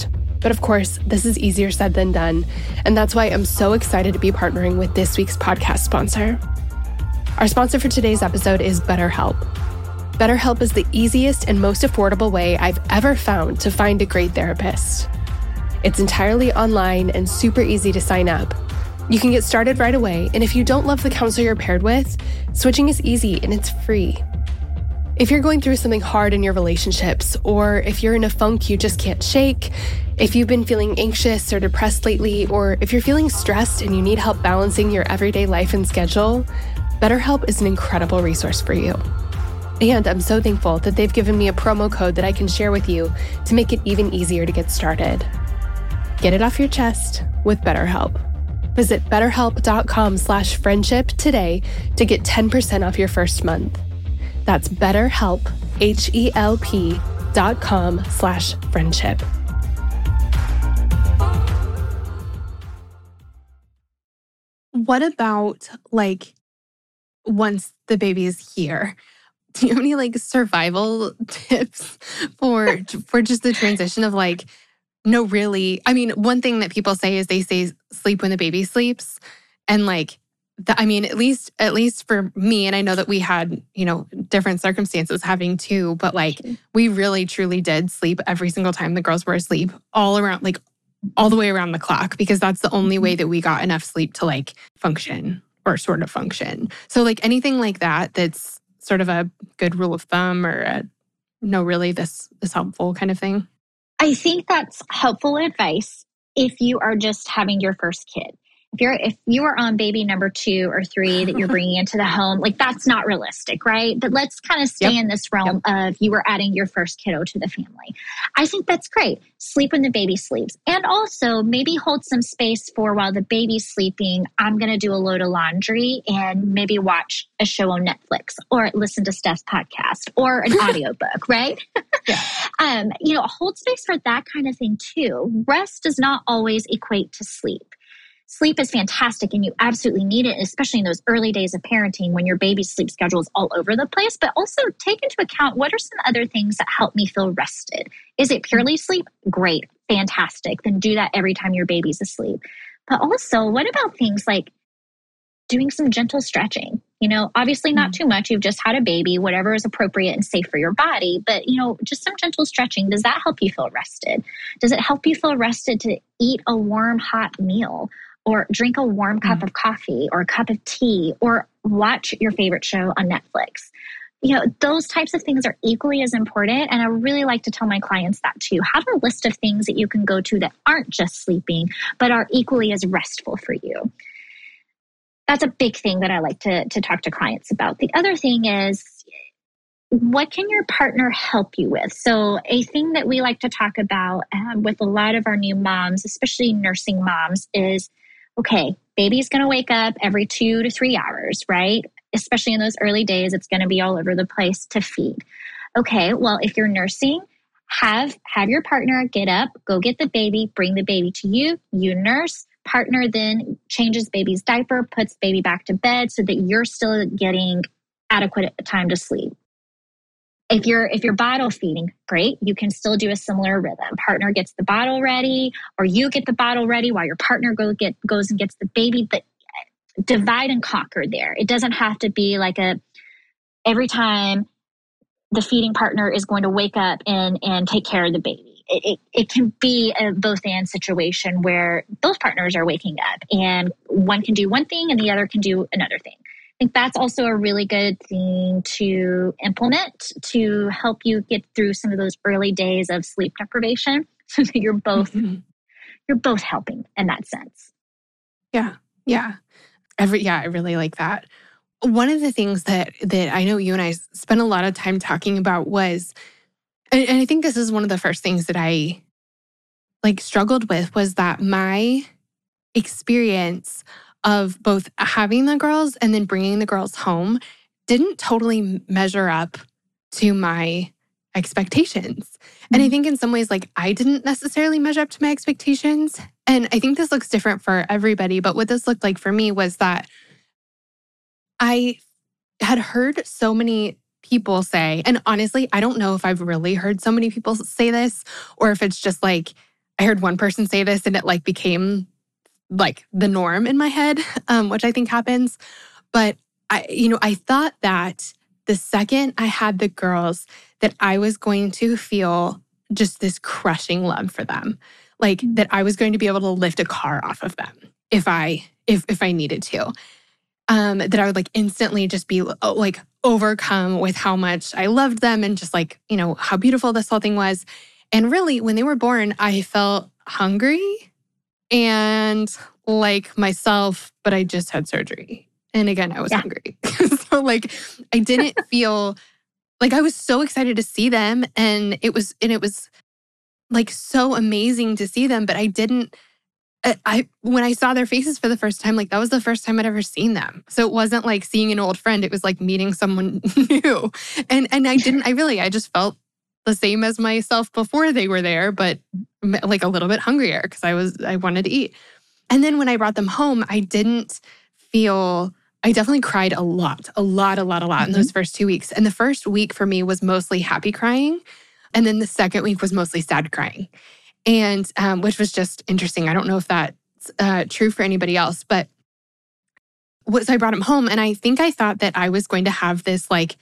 S1: But of course, this is easier said than done, and that's why I'm so excited to be partnering with this week's podcast sponsor. Our sponsor for today's episode is BetterHelp. BetterHelp is the easiest and most affordable way I've ever found to find a great therapist. It's entirely online and super easy to sign up. You can get started right away, and if you don't love the counselor you're paired with, switching is easy and it's free. If you're going through something hard in your relationships, or if you're in a funk you just can't shake, if you've been feeling anxious or depressed lately, or if you're feeling stressed and you need help balancing your everyday life and schedule, BetterHelp is an incredible resource for you. And I'm so thankful that they've given me a promo code that I can share with you to make it even easier to get started. Get it off your chest with BetterHelp. Visit betterhelp.com slash friendship today to get ten percent off your first month. That's betterhelp, H-E-L-P dot com slash friendship.
S3: What about, like, once the baby's here? Do you have any, like, survival tips for for just the transition of, like, no, really? I mean, one thing that people say is they say sleep when the baby sleeps. And, like, the, I mean, at least at least for me, and I know that we had, you know, different circumstances having too, but, like, we really, truly did sleep every single time the girls were asleep, all around, like, all the way around the clock, because that's the only way that we got enough sleep to, like, function or sort of function. So, like, anything like that that's sort of a good rule of thumb or a, no, really, this is helpful kind of thing?
S2: I think that's helpful advice if you are just having your first kid. If you're if you are on baby number two or three that you're bringing into the home, like, that's not realistic, right? But let's kind of stay yep. in this realm yep. of you are adding your first kiddo to the family. I think that's great. Sleep when the baby sleeps. And also maybe hold some space for while the baby's sleeping, I'm going to do a load of laundry and maybe watch a show on Netflix or listen to Steph's podcast or an audiobook, right?
S3: Yeah.
S2: um, you know, hold space for that kind of thing too. Rest does not always equate to sleep. Sleep is fantastic and you absolutely need it, especially in those early days of parenting when your baby's sleep schedule is all over the place. But also take into account, what are some other things that help me feel rested? Is it purely sleep? Great, fantastic. Then do that every time your baby's asleep. But also, what about things like doing some gentle stretching? You know, obviously not too much. You've just had a baby, whatever is appropriate and safe for your body. But, you know, just some gentle stretching. Does that help you feel rested? Does it help you feel rested to eat a warm, hot meal? Or drink a warm cup mm. of coffee or a cup of tea or watch your favorite show on Netflix? You know, those types of things are equally as important. And I really like to tell my clients that too. Have a list of things that you can go to that aren't just sleeping, but are equally as restful for you. That's a big thing that I like to, to talk to clients about. The other thing is, what can your partner help you with? So a thing that we like to talk about um, with a lot of our new moms, especially nursing moms, is, okay, baby's going to wake up every two to three hours, right? Especially in those early days, it's going to be all over the place to feed. Okay, well, if you're nursing, have have your partner get up, go get the baby, bring the baby to you, you nurse. Partner then changes baby's diaper, puts baby back to bed so that you're still getting adequate time to sleep. If you're if you're bottle feeding, great. You can still do a similar rhythm. Partner gets the bottle ready, or you get the bottle ready while your partner go get goes and gets the baby. But divide and conquer there. It doesn't have to be like a every time the feeding partner is going to wake up and and take care of the baby. It it, it can be a both and situation where both partners are waking up and one can do one thing and the other can do another thing. I think that's also a really good thing to implement to help you get through some of those early days of sleep deprivation, so that you're both mm-hmm. you're both helping in that sense.
S3: Yeah, yeah, Every yeah, I really like that. One of the things that that I know you and I spent a lot of time talking about was, and, and I think this is one of the first things that I like struggled with, was that my experience of both having the girls and then bringing the girls home didn't totally measure up to my expectations. Mm-hmm. And I think in some ways, like, I didn't necessarily measure up to my expectations. And I think this looks different for everybody. But what this looked like for me was that I had heard so many people say, and honestly, I don't know if I've really heard so many people say this, or if it's just like I heard one person say this and it like became like the norm in my head, um, which I think happens. But I, you know, I thought that the second I had the girls, that I was going to feel just this crushing love for them. Like that I was going to be able to lift a car off of them if I if if I needed to. Um, that I would like instantly just be like overcome with how much I loved them and just like, you know, how beautiful this whole thing was. And really, when they were born, I felt hungry and like myself, but I just had surgery. And again, I was yeah. hungry. So like I didn't feel like I was so excited to see them. And it was, and it was like so amazing to see them, but I didn't, I when I saw their faces for the first time, like that was the first time I'd ever seen them. So it wasn't like seeing an old friend. It was like meeting someone new. And and I didn't, I really, I just felt the same as myself before they were there, but like a little bit hungrier because I was, I wanted to eat. And then when I brought them home, I didn't feel, I definitely cried a lot, a lot, a lot, a lot mm-hmm. in those first two weeks. And the first week for me was mostly happy crying. And then the second week was mostly sad crying. And um, which was just interesting. I don't know if that's uh, true for anybody else, but so I brought him home and I think I thought that I was going to have this like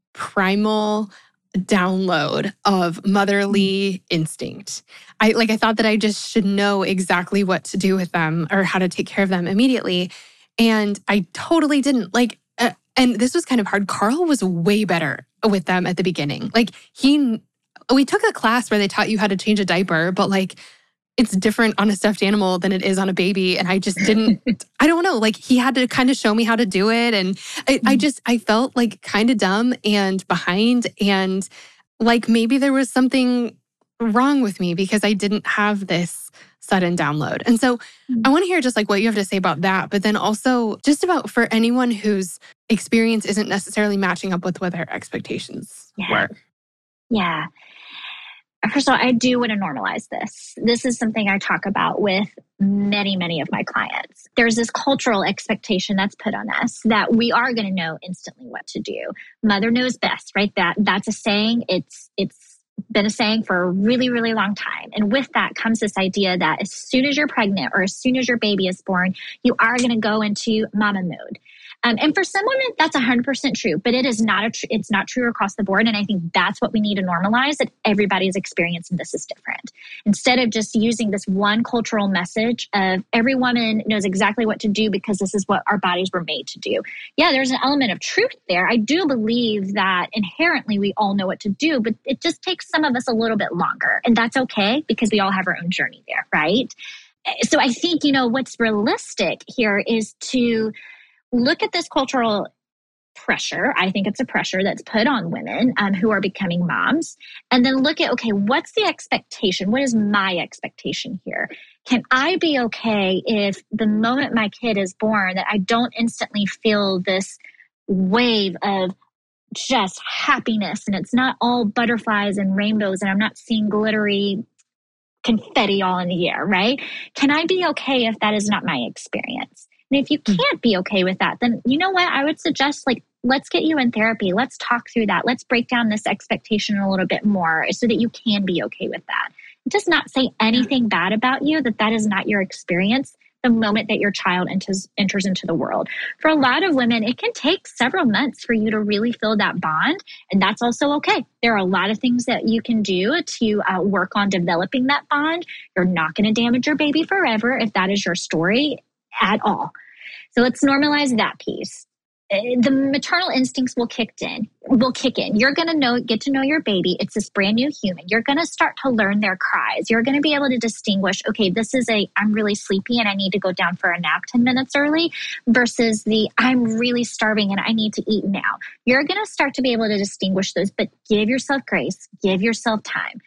S3: primal download of motherly instinct. I like, I thought that I just should know exactly what to do with them or how to take care of them immediately. And I totally didn't. Like, uh, and this was kind of hard. Carl was way better with them at the beginning. Like he... We took a class where they taught you how to change a diaper, but like it's different on a stuffed animal than it is on a baby. And I just didn't, I don't know, like he had to kind of show me how to do it. And I, I just, I felt like kind of dumb and behind and like maybe there was something wrong with me because I didn't have this sudden download. And so I want to hear just like what you have to say about that, but then also just about for anyone whose experience isn't necessarily matching up with what their expectations
S2: yeah.
S3: were.
S2: Yeah. First of all, I do want to normalize this. This is something I talk about with many, many of my clients. There's this cultural expectation that's put on us that we are going to know instantly what to do. Mother knows best, right? That that's a saying. It's it's been a saying for a really, really long time. And with that comes this idea that as soon as you're pregnant or as soon as your baby is born, you are going to go into mama mode. Um, and for some women, that's one hundred percent true, but it is not a tr- it's not true across the board. And I think that's what we need to normalize, that everybody's experience in this is different. Instead of just using this one cultural message of every woman knows exactly what to do because this is what our bodies were made to do. Yeah, there's an element of truth there. I do believe that inherently we all know what to do, but it just takes some of us a little bit longer. And that's okay because we all have our own journey there, right? So I think, you know, what's realistic here is to look at this cultural pressure. I think it's a pressure that's put on women um, who are becoming moms. And then look at, okay, what's the expectation? What is my expectation here? Can I be okay if the moment my kid is born that I don't instantly feel this wave of just happiness and it's not all butterflies and rainbows and I'm not seeing glittery confetti all in the air, right? Can I be okay if that is not my experience? And if you can't be okay with that, then you know what? I would suggest like, let's get you in therapy. Let's talk through that. Let's break down this expectation a little bit more so that you can be okay with that. It does not say anything bad about you, that that is not your experience the moment that your child enters, enters into the world. For a lot of women, it can take several months for you to really feel that bond. And that's also okay. There are a lot of things that you can do to uh, work on developing that bond. You're not going to damage your baby forever if that is your story at all. So let's normalize that piece. The maternal instincts will kick in. Will kick in. You're going to know, get to know your baby. It's this brand new human. You're going to start to learn their cries. You're going to be able to distinguish, okay, this is a, I'm really sleepy and I need to go down for a nap ten minutes early versus the, I'm really starving and I need to eat now. You're going to start to be able to distinguish those, but give yourself grace. Give yourself time.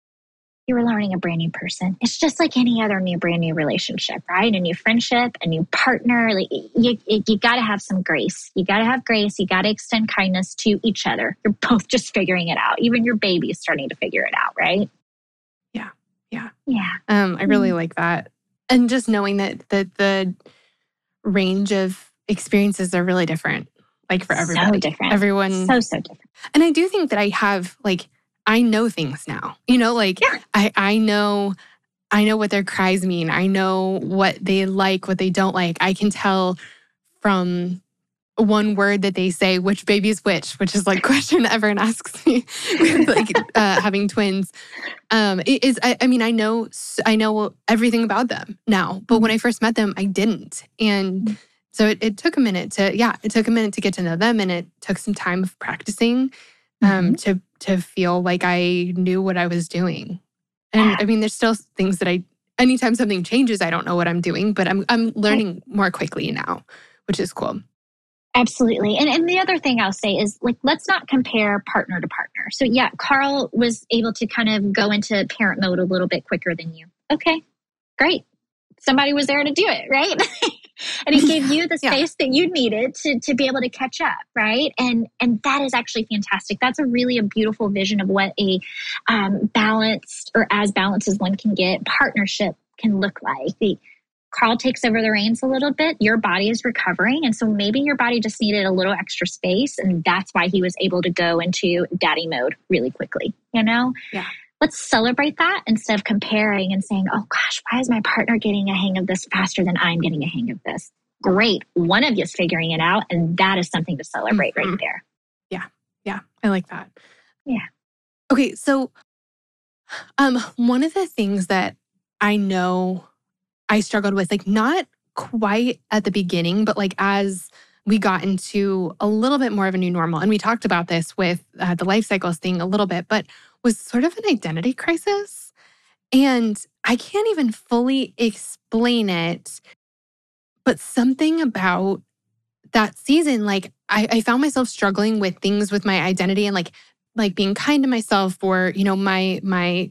S2: You're learning a brand new person. It's just like any other new, brand new relationship, right? A new friendship, a new partner. Like you, you got to have some grace. You got to have grace. You got to extend kindness to each other. You're both just figuring it out. Even your baby is starting to figure it out, right?
S3: Yeah, yeah,
S2: yeah.
S3: Um, I really like that, and just knowing that that the range of experiences are really different. Like for everybody,
S2: so different.
S3: Everyone,
S2: so so different.
S3: And I do think that I have like. I know things now, you know, like yeah. I, I know I know what their cries mean. I know what they like, what they don't like. I can tell from one word that they say which baby's which, which is like a question that everyone asks me with like uh, having twins. Um, it is, I, I mean, I know, I know everything about them now, but when I first met them, I didn't. And so it, it took a minute to, yeah, it took a minute to get to know them, and it took some time of practicing um, mm-hmm. to to feel like I knew what I was doing. And I mean, there's still things that I, anytime something changes, I don't know what I'm doing, but I'm I'm learning more quickly now, which is cool.
S2: Absolutely. And and the other thing I'll say is, like, let's not compare partner to partner. So yeah, Carl was able to kind of go into parent mode a little bit quicker than you. Okay, great. Somebody was there to do it, right? And he gave you the space yeah. that you needed to, to be able to catch up, right? And and that is actually fantastic. That's a really a beautiful vision of what a um, balanced, or as balanced as one can get, partnership can look like. The, Carl takes over the reins a little bit. Your body is recovering. And so maybe your body just needed a little extra space. And that's why he was able to go into daddy mode really quickly, you know?
S3: Yeah.
S2: Let's celebrate that instead of comparing and saying, oh gosh, why is my partner getting a hang of this faster than I'm getting a hang of this? Great. One of you is figuring it out. And that is something to celebrate mm-hmm. right there.
S3: Yeah. Yeah. I like that.
S2: Yeah.
S3: Okay. So um, one of the things that I know I struggled with, like not quite at the beginning, but like as we got into a little bit more of a new normal, and we talked about this with uh, the life cycles thing a little bit, but was sort of an identity crisis. And I can't even fully explain it, but something about that season, like I, I found myself struggling with things with my identity and like like being kind to myself, or, you know, my my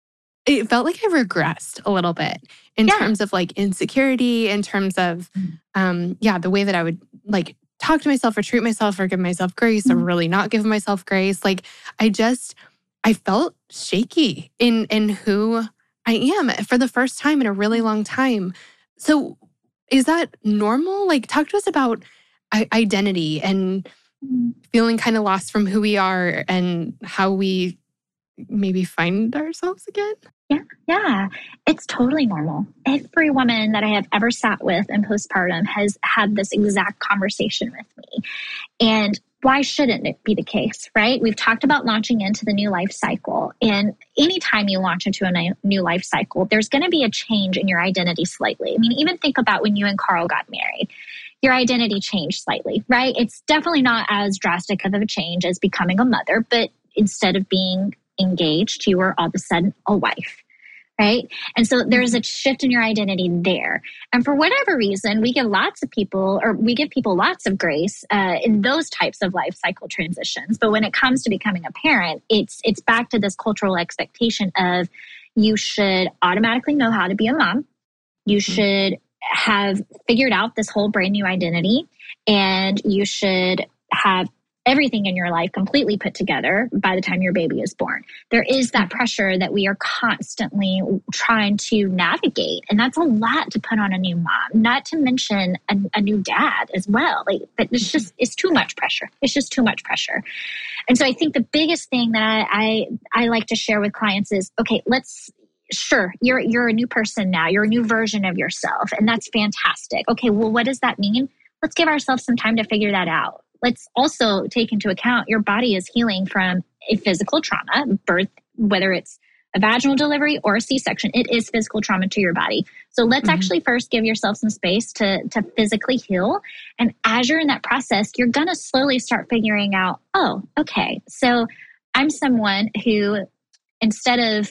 S3: it felt like I regressed a little bit in yeah. terms of like insecurity, in terms of, um, yeah, the way that I would like talk to myself or treat myself or give myself grace mm-hmm. or really not give myself grace. Like I just, I felt shaky in, in who I am for the first time in a really long time. So is that normal? Like talk to us about identity and feeling kind of lost from who we are and how we maybe find ourselves again.
S2: Yeah, yeah, it's totally normal. Every woman that I have ever sat with in postpartum has had this exact conversation with me. And why shouldn't it be the case, right? We've talked about launching into the new life cycle. And anytime you launch into a new life cycle, there's going to be a change in your identity slightly. I mean, even think about when you and Carl got married. Your identity changed slightly, right? It's definitely not as drastic of a change as becoming a mother, but instead of being engaged, you were all of a sudden a wife, right? And so there's a shift in your identity there. And for whatever reason, we give lots of people, or we give people lots of grace uh, in those types of life cycle transitions. But when it comes to becoming a parent, it's it's back to this cultural expectation of you should automatically know how to be a mom. You should have figured out this whole brand new identity, and you should have everything in your life completely put together by the time your baby is born. There is that pressure that we are constantly trying to navigate. And that's a lot to put on a new mom, not to mention a, a new dad as well. Like, but it's just, it's too much pressure. It's just too much pressure. And so I think the biggest thing that I, I, I like to share with clients is, okay, let's, sure, you're, you're a new person now. You're a new version of yourself. And that's fantastic. Okay, well, what does that mean? Let's give ourselves some time to figure that out. Let's also take into account your body is healing from a physical trauma, birth, whether it's a vaginal delivery or a C-section, it is physical trauma to your body. So let's mm-hmm. actually first give yourself some space to, to physically heal. And as you're in that process, you're going to slowly start figuring out, oh, okay, so I'm someone who, instead of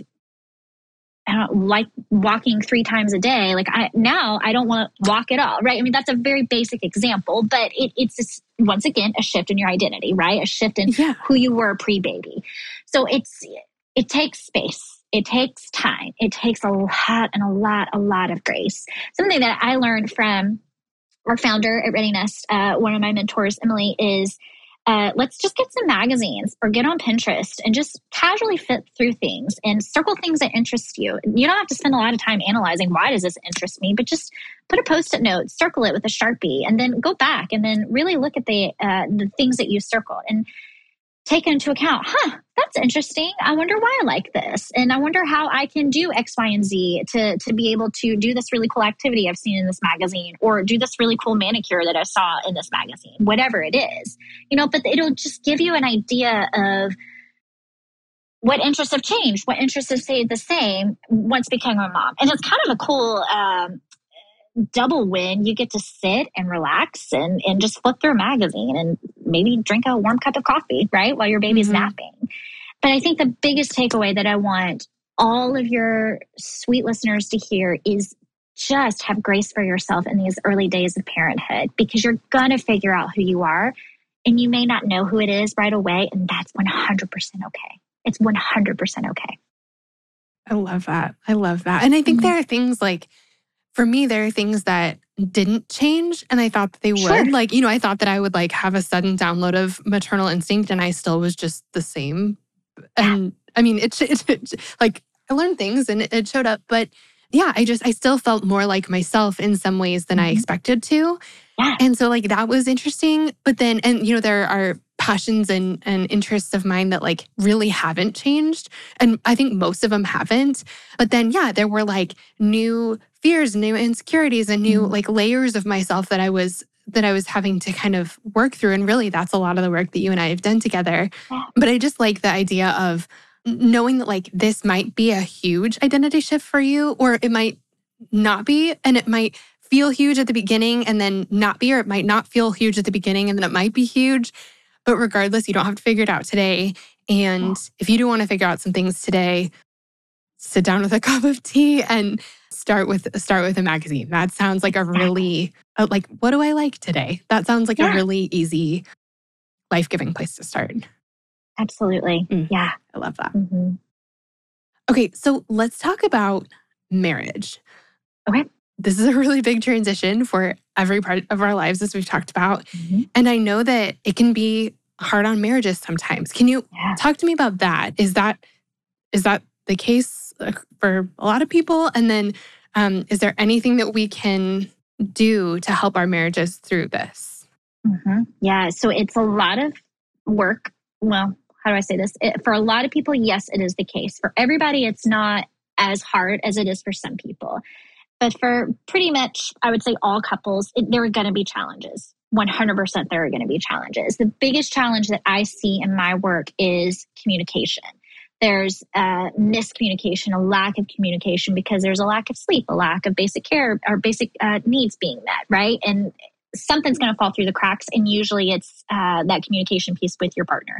S2: I don't like walking three times a day. Like I now I don't want to walk at all, right? I mean, that's a very basic example, but it, it's just, once again, a shift in your identity, right? A shift in yeah. who you were pre-baby. So it's it takes space. It takes time. It takes a lot and a lot, a lot of grace. Something that I learned from our founder at Ready Nest, uh, one of my mentors, Emily, is Uh, let's just get some magazines or get on Pinterest and just casually fit through things and circle things that interest you. You don't have to spend a lot of time analyzing why does this interest me, but just put a Post-it note, circle it with a Sharpie, and then go back and then really look at the uh, the things that you circled. And take into account, huh, that's interesting. I wonder why I like this. And I wonder how I can do X, Y, and Z to, to be able to do this really cool activity I've seen in this magazine, or do this really cool manicure that I saw in this magazine, whatever it is. You know, but it'll just give you an idea of what interests have changed, what interests have stayed the same once becoming a mom. And it's kind of a cool um, double win. You get to sit and relax and, and just flip through a magazine and maybe drink a warm cup of coffee, right, while your baby's mm-hmm. napping. But I think the biggest takeaway that I want all of your sweet listeners to hear is just have grace for yourself in these early days of parenthood, because you're going to figure out who you are, and you may not know who it is right away, and that's one hundred percent okay. It's one hundred percent okay.
S3: I love that. I love that. And I think mm-hmm. there are things like, for me, there are things that didn't change and I thought that they would. Sure. Like, you know, I thought that I would like have a sudden download of maternal instinct, and I still was just the same. And I mean, it, it, it like I learned things and it, it showed up, but yeah, I just, I still felt more like myself in some ways than mm-hmm. I expected to.
S2: Yeah.
S3: And so like that was interesting. But then, and you know, there are passions and, and interests of mine that like really haven't changed. And I think most of them haven't. But then, yeah, there were like new fears, new insecurities, and new mm-hmm. like layers of myself that I was that I was having to kind of work through. And really, that's a lot of the work that you and I have done together. Yeah. But I just like the idea of knowing that like this might be a huge identity shift for you, or it might not be, and it might feel huge at the beginning and then not be, or it might not feel huge at the beginning and then it might be huge. But regardless, you don't have to figure it out today. And yeah. if you do want to figure out some things today, sit down with a cup of tea and start with start with a magazine. That sounds like a really, uh, like, what do I like today? That sounds like yeah. a really easy, life-giving place to start.
S2: Absolutely.
S3: Mm,
S2: yeah.
S3: I love that.
S2: Mm-hmm.
S3: Okay, so let's talk about marriage.
S2: Okay.
S3: This is a really big transition for every part of our lives, as we've talked about.
S2: Mm-hmm.
S3: And I know that it can be hard on marriages sometimes. Can you
S2: yeah.
S3: talk to me about that? Is that is that the case for a lot of people? And then um, is there anything that we can do to help our marriages through this?
S2: Mm-hmm. Yeah, so it's a lot of work. Well, how do I say this? It, for a lot of people, yes, it is the case. For everybody, it's not as hard as it is for some people. But for pretty much, I would say all couples, it, there are going to be challenges. one hundred percent there are going to be challenges. The biggest challenge that I see in my work is communication. There's uh, miscommunication, a lack of communication, because there's a lack of sleep, a lack of basic care or basic uh, needs being met, right? And something's going to fall through the cracks. And usually it's uh, that communication piece with your partner.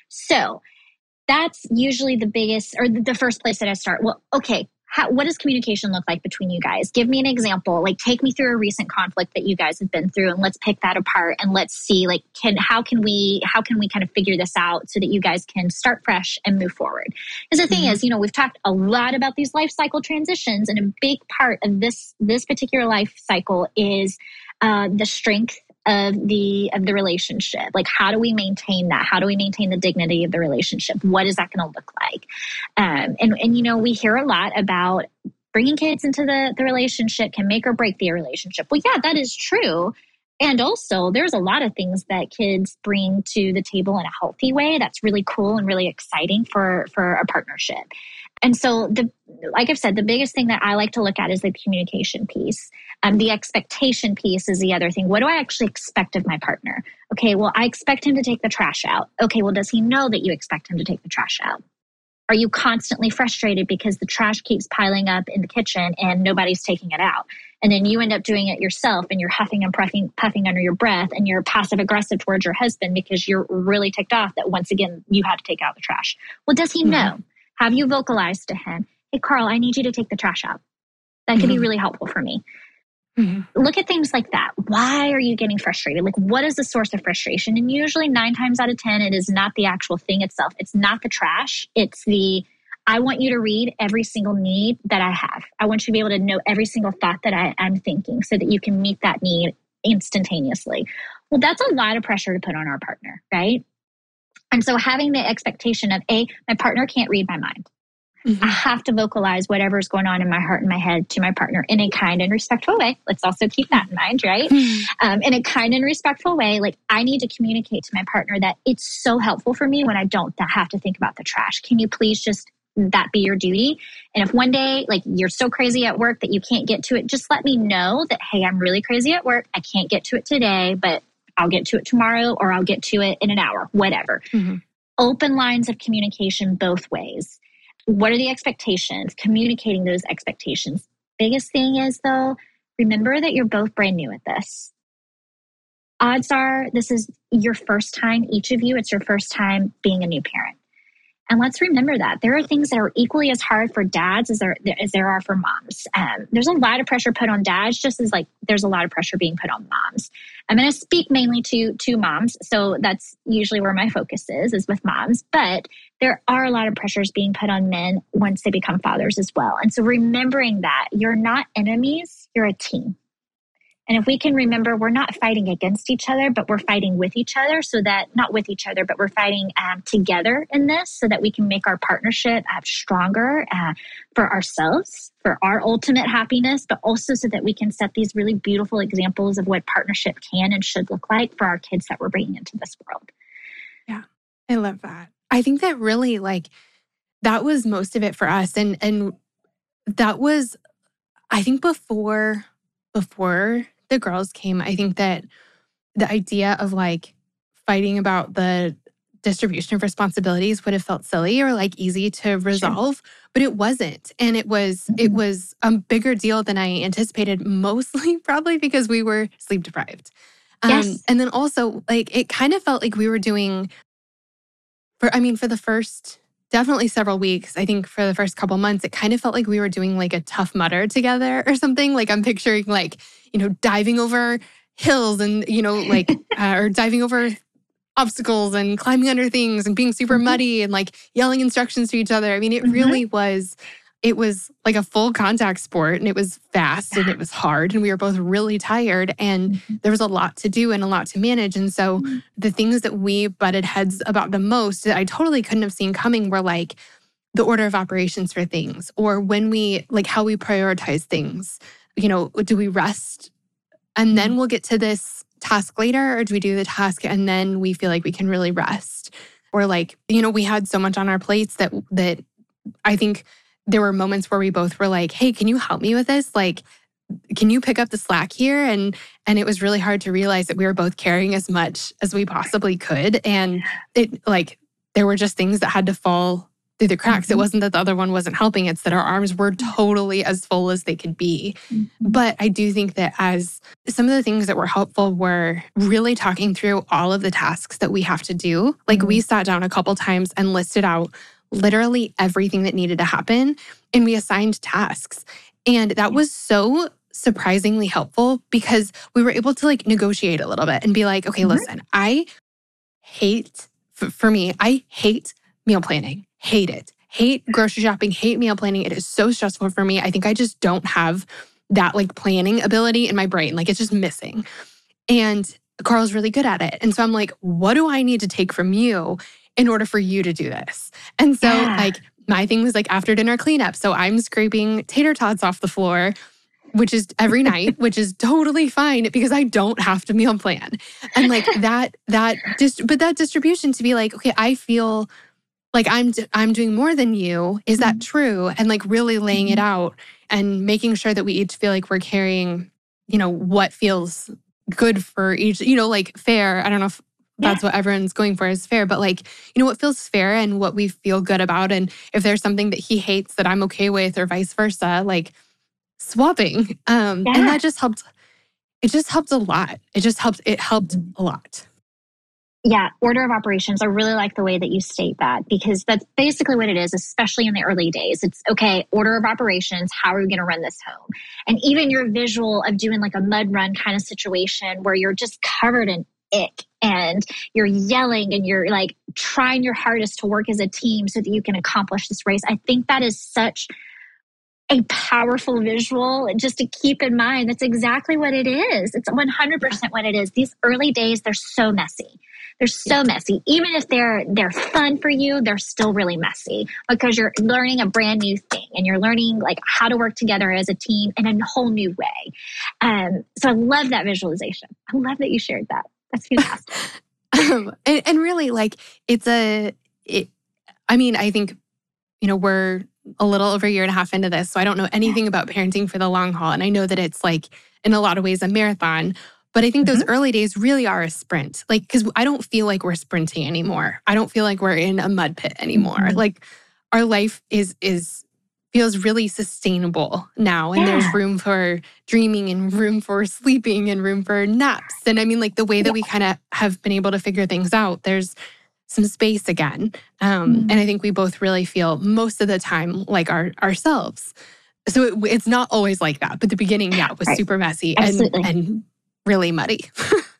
S2: So that's usually the biggest, or the first place that I start. Well, okay, how, what does communication look like between you guys? Give me an example. Like, take me through a recent conflict that you guys have been through, and let's pick that apart and let's see, like, can how can we how can we kind of figure this out so that you guys can start fresh and move forward? Because the thing mm-hmm. is, you know, we've talked a lot about these life cycle transitions, and a big part of this this particular life cycle is uh, the strength of the of the relationship. Like, how do we maintain that? How do we maintain the dignity of the relationship? What is that going to look like? Um, and, and, you know, we hear a lot about bringing kids into the, the relationship can make or break the relationship. Well, yeah, that is true. And also, there's a lot of things that kids bring to the table in a healthy way that's really cool and really exciting for, for a partnership. And so, the like I've said, the biggest thing that I like to look at is the communication piece. Um, the expectation piece is the other thing. What do I actually expect of my partner? Okay, well, I expect him to take the trash out. Okay, well, does he know that you expect him to take the trash out? Are you constantly frustrated because the trash keeps piling up in the kitchen and nobody's taking it out? And then you end up doing it yourself, and you're huffing and puffing, puffing under your breath, and you're passive aggressive towards your husband because you're really ticked off that once again, you had to take out the trash. Well, does he mm-hmm. know? Have you vocalized to him, hey, Carl, I need you to take the trash out? That could mm-hmm. be really helpful for me. Mm-hmm. Look at things like that. Why are you getting frustrated? Like, what is the source of frustration? And usually nine times out of ten, it is not the actual thing itself. It's not the trash. It's the, I want you to read every single need that I have. I want you to be able to know every single thought that I, I'm thinking so that you can meet that need instantaneously. Well, that's a lot of pressure to put on our partner, right? And so having the expectation of, A, my partner can't read my mind. Mm-hmm. I have to vocalize whatever's going on in my heart and my head to my partner in a kind and respectful way. Let's also keep that in mind, right? Mm-hmm. Um, in a kind and respectful way, like I need to communicate to my partner that it's so helpful for me when I don't have to think about the trash. Can you please just that be your duty? And if one day, like you're so crazy at work that you can't get to it, just let me know that, hey, I'm really crazy at work. I can't get to it today, but I'll get to it tomorrow, or I'll get to it in an hour, whatever. Mm-hmm. Open lines of communication both ways. What are the expectations? Communicating those expectations. Biggest thing is though, remember that you're both brand new at this. Odds are this is your first time, each of you, it's your first time being a new parent. And let's remember that there are things that are equally as hard for dads as there, as there are for moms. Um, there's a lot of pressure put on dads, just as like there's a lot of pressure being put on moms. I'm going to speak mainly to, to moms. So that's usually where my focus is, is with moms. But there are a lot of pressures being put on men once they become fathers as well. And so remembering that you're not enemies, you're a team. And if we can remember, we're not fighting against each other, but we're fighting with each other so that, not with each other, but we're fighting um, together in this so that we can make our partnership uh, stronger uh, for ourselves, for our ultimate happiness, but also so that we can set these really beautiful examples of what partnership can and should look like for our kids that we're bringing into this world.
S3: Yeah, I love that. I think that really like, that was most of it for us. And, and that was, I think before, before the girls came, I think that the idea of like fighting about the distribution of responsibilities would have felt silly or like easy to resolve, sure. But it wasn't. And it was, mm-hmm. it was a bigger deal than I anticipated, mostly probably because we were sleep deprived. Um, yes. And then also like, it kind of felt like we were doing for, I mean, for the first definitely several weeks, I think for the first couple months, it kind of felt like we were doing like a Tough Mudder together or something. Like I'm picturing like, you know, diving over hills and, you know, like, uh, or diving over obstacles and climbing under things and being super mm-hmm. muddy and like yelling instructions to each other. I mean, it mm-hmm. really was, it was like a full contact sport and it was fast and it was hard and we were both really tired and mm-hmm. there was a lot to do and a lot to manage. And so mm-hmm. the things that we butted heads about the most that I totally couldn't have seen coming were like the order of operations for things or when we, like how we prioritize things. You know, do we rest and then we'll get to this task later or do we do the task and then we feel like we can really rest? Or like, you know, we had so much on our plates that that I think there were moments where we both were like, hey, can you help me with this? Like, can you pick up the slack here? And and it was really hard to realize that we were both carrying as much as we possibly could. And it like, there were just things that had to fall through the cracks. Mm-hmm. It wasn't that the other one wasn't helping. It's that our arms were totally as full as they could be. Mm-hmm. But I do think that as some of the things that were helpful were really talking through all of the tasks that we have to do. Like mm-hmm. we sat down a couple times and listed out literally everything that needed to happen. And we assigned tasks. And that was so surprisingly helpful because we were able to like negotiate a little bit and be like, okay, mm-hmm. listen, I hate, f- for me, I hate meal planning. Hate it. Hate grocery shopping, hate meal planning. It is so stressful for me. I think I just don't have that like planning ability in my brain. Like it's just missing. And Carl's really good at it. And so I'm like, what do I need to take from you in order for you to do this? And so yeah. like my thing was like after dinner cleanup. So I'm scraping tater tots off the floor, which is every night, which is totally fine because I don't have to meal plan. And like that, that, dist- but that distribution to be like, okay, I feel like I'm I'm doing more than you. Is that true? And like really laying it out and making sure that we each feel like we're carrying, you know, what feels good for each, you know, like fair. I don't know if that's yeah. what everyone's going for is fair, but like, you know, what feels fair and what we feel good about. And if there's something that he hates that I'm okay with or vice versa, like swapping. Um, yeah. And that just helped. It just helped a lot. It just helped. It helped a lot.
S2: Yeah, order of operations. I really like the way that you state that because that's basically what it is, especially in the early days. It's, okay, order of operations, how are we going to run this home? And even your visual of doing like a mud run kind of situation where you're just covered in ick and you're yelling and you're like trying your hardest to work as a team so that you can accomplish this race. I think that is such a powerful visual just to keep in mind. That's exactly what it is. It's one hundred percent what it is. These early days, they're so messy. They're so messy. Even if they're they're fun for you, they're still really messy because you're learning a brand new thing and you're learning like how to work together as a team in a whole new way. Um, so I love that visualization. I love that you shared that. That's fantastic.
S3: um, and, and really, like it's a. It, I mean, I think you know we're a little over a year and a half into this, so I don't know anything yeah. about parenting for the long haul, and I know that it's like in a lot of ways a marathon. But I think those mm-hmm. early days really are a sprint. Like, because I don't feel like we're sprinting anymore. I don't feel like we're in a mud pit anymore. Mm-hmm. Like, our life is is feels really sustainable now. And yeah. there's room for dreaming and room for sleeping and room for naps. And I mean, like, the way that yeah. we kind of have been able to figure things out, there's some space again. Um, mm-hmm. And I think we both really feel most of the time like our ourselves. So it, it's not always like that. But the beginning, yeah, was right. super messy.
S2: Absolutely.
S3: and and really muddy.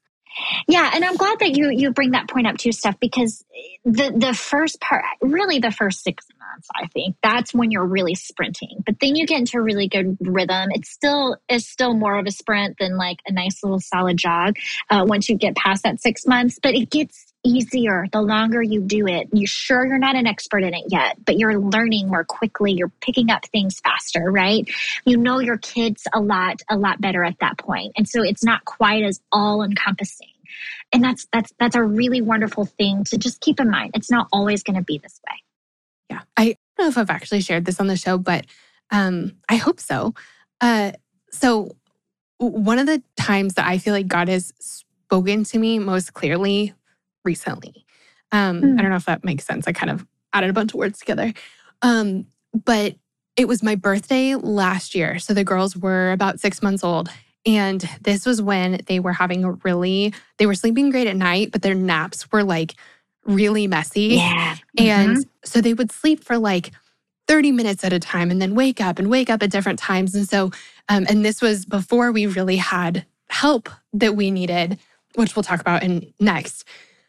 S2: Yeah, and I'm glad that you you bring that point up too, Steph, because the the first part, really the first six months, I think that's when you're really sprinting. But then you get into a really good rhythm. It's still it's still more of a sprint than like a nice little solid jog uh, once you get past that six months. But it gets easier the longer you do it. You're sure you're not an expert in it yet, but you're learning more quickly. You're picking up things faster, right? You know your kids a lot, a lot better at that point. And so it's not quite as all encompassing. And that's, that's, that's a really wonderful thing to just keep in mind. It's not always going to be this way.
S3: Yeah. I don't know if I've actually shared this on the show, but um, I hope so. Uh, so one of the times that I feel like God has spoken to me most clearly recently. Um, mm. I don't know if that makes sense. I kind of added a bunch of words together. Um, but it was my birthday last year. So the girls were about six months old. And this was when they were having a really, they were sleeping great at night, but their naps were like really messy.
S2: Yeah.
S3: And
S2: mm-hmm.
S3: so they would sleep for like thirty minutes at a time and then wake up and wake up at different times. And so, um, and this was before we really had help that we needed, which we'll talk about in next.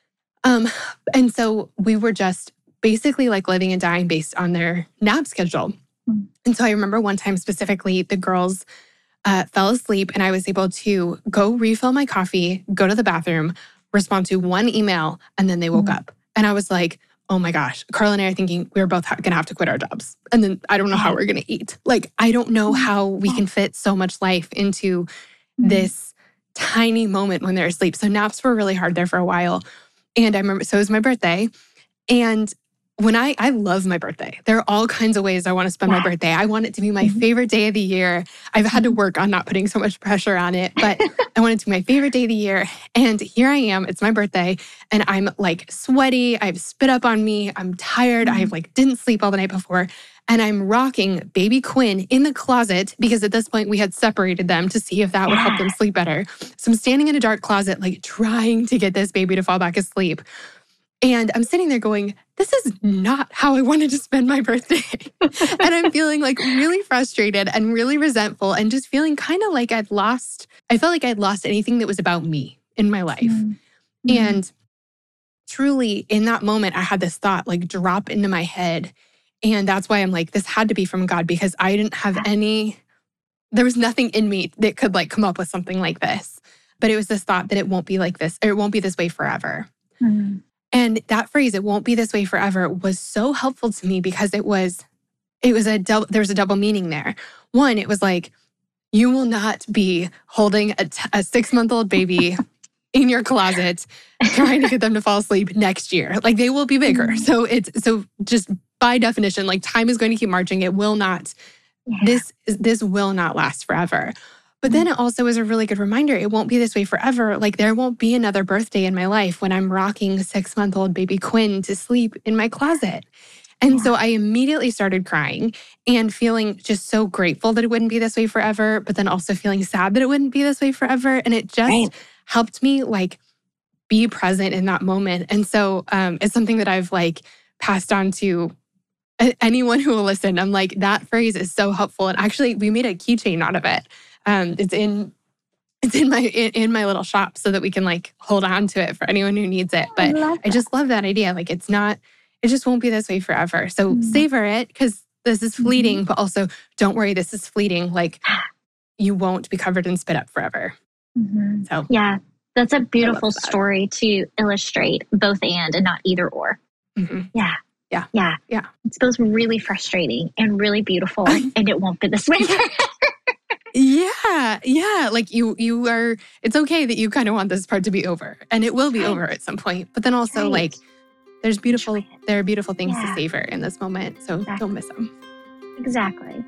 S3: Um, and so we were just basically like living and dying based on their nap schedule. Mm. And so I remember one time specifically, the girls uh, fell asleep and I was able to go refill my coffee, go to the bathroom, respond to one email, and then they woke mm. up. And I was like, oh my gosh, Carl and I are thinking we're both ha- going to have to quit our jobs. And then I don't know how we're going to eat. Like, I don't know how we can fit so much life into mm. this tiny moment when they're asleep. So naps were really hard there for a while. And I remember, so it was my birthday. And when I, I love my birthday. There are all kinds of ways I want to spend wow. my birthday. I want it to be my mm-hmm. favorite day of the year. I've had to work on not putting so much pressure on it, but I want it to be my favorite day of the year. And here I am, it's my birthday, and I'm like sweaty. I've spit up on me. I'm tired. Mm-hmm. I like didn't sleep all the night before. And I'm rocking baby Quinn in the closet because at this point we had separated them to see if that would help them sleep better. So I'm standing in a dark closet, like trying to get this baby to fall back asleep. And I'm sitting there going, this is not how I wanted to spend my birthday. And I'm feeling like really frustrated and really resentful and just feeling kind of like I'd lost, I felt like I'd lost anything that was about me in my life. Mm-hmm. And truly in that moment, I had this thought like drop into my head. And that's why I'm like, this had to be from God because I didn't have any, there was nothing in me that could like come up with something like this. But it was this thought that it won't be like this, or it won't be this way forever. Mm-hmm. And that phrase, it won't be this way forever, was so helpful to me because it was, it was a double, there was a double meaning there. One, it was like, you will not be holding a, t- a six-month-old baby in your closet trying to get them to fall asleep next year. Like they will be bigger. So it's, so just by definition, like time is going to keep marching. It will not, yeah. this, this will not last forever. But then it also is a really good reminder, it won't be this way forever. Like there won't be another birthday in my life when I'm rocking six-month-old baby Quinn to sleep in my closet. And yeah. so I immediately started crying and feeling just so grateful that it wouldn't be this way forever, but then also feeling sad that it wouldn't be this way forever. And it just right. helped me like be present in that moment. And so um, it's something that I've like passed on to anyone who will listen. I'm like, that phrase is so helpful. And actually we made a keychain out of it. Um, it's in it's in my in, in my little shop so that we can like hold on to it for anyone who needs it. But I, I just love that idea. Like it's not, it just won't be this way forever. So mm-hmm. savor it because this is fleeting, mm-hmm. but also don't worry, this is fleeting. Like you won't be covered in spit up forever.
S2: Mm-hmm.
S3: So
S2: yeah, that's a beautiful story to illustrate both and and not either or.
S3: Mm-hmm.
S2: Yeah.
S3: Yeah.
S2: Yeah.
S3: Yeah.
S2: It's both really frustrating and really beautiful, and it won't be this way forever.
S3: Yeah. Yeah. Like you, you are, it's okay that you kind of want this part to be over, and it will be right. over at some point. But then also right. like there's beautiful, there are beautiful things yeah. to savor in this moment. So exactly. don't miss them.
S2: Exactly.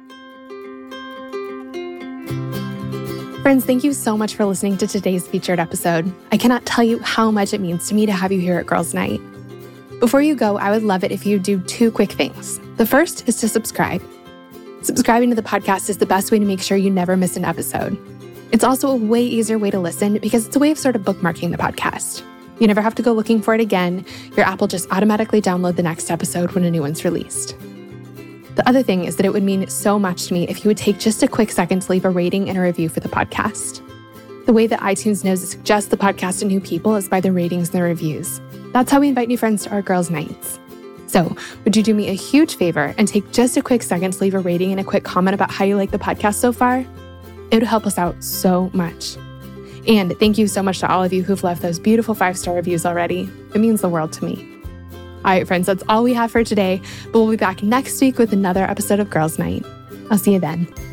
S1: Friends, thank you so much for listening to today's featured episode. I cannot tell you how much it means to me to have you here at Girls Night. Before you go, I would love it if you do two quick things. The first is to subscribe. Subscribing to the podcast is the best way to make sure you never miss an episode. It's also a way easier way to listen because it's a way of sort of bookmarking the podcast. You never have to go looking for it again. Your app will just automatically download the next episode when a new one's released. The other thing is that it would mean so much to me if you would take just a quick second to leave a rating and a review for the podcast. The way that iTunes knows to suggest the podcast to new people is by the ratings and the reviews. That's how we invite new friends to our Girls' Nights. So, would you do me a huge favor and take just a quick second to leave a rating and a quick comment about how you like the podcast so far? It would help us out so much. And thank you so much to all of you who've left those beautiful five-star reviews already. It means the world to me. All right, friends, that's all we have for today, but we'll be back next week with another episode of Girls' Night. I'll see you then.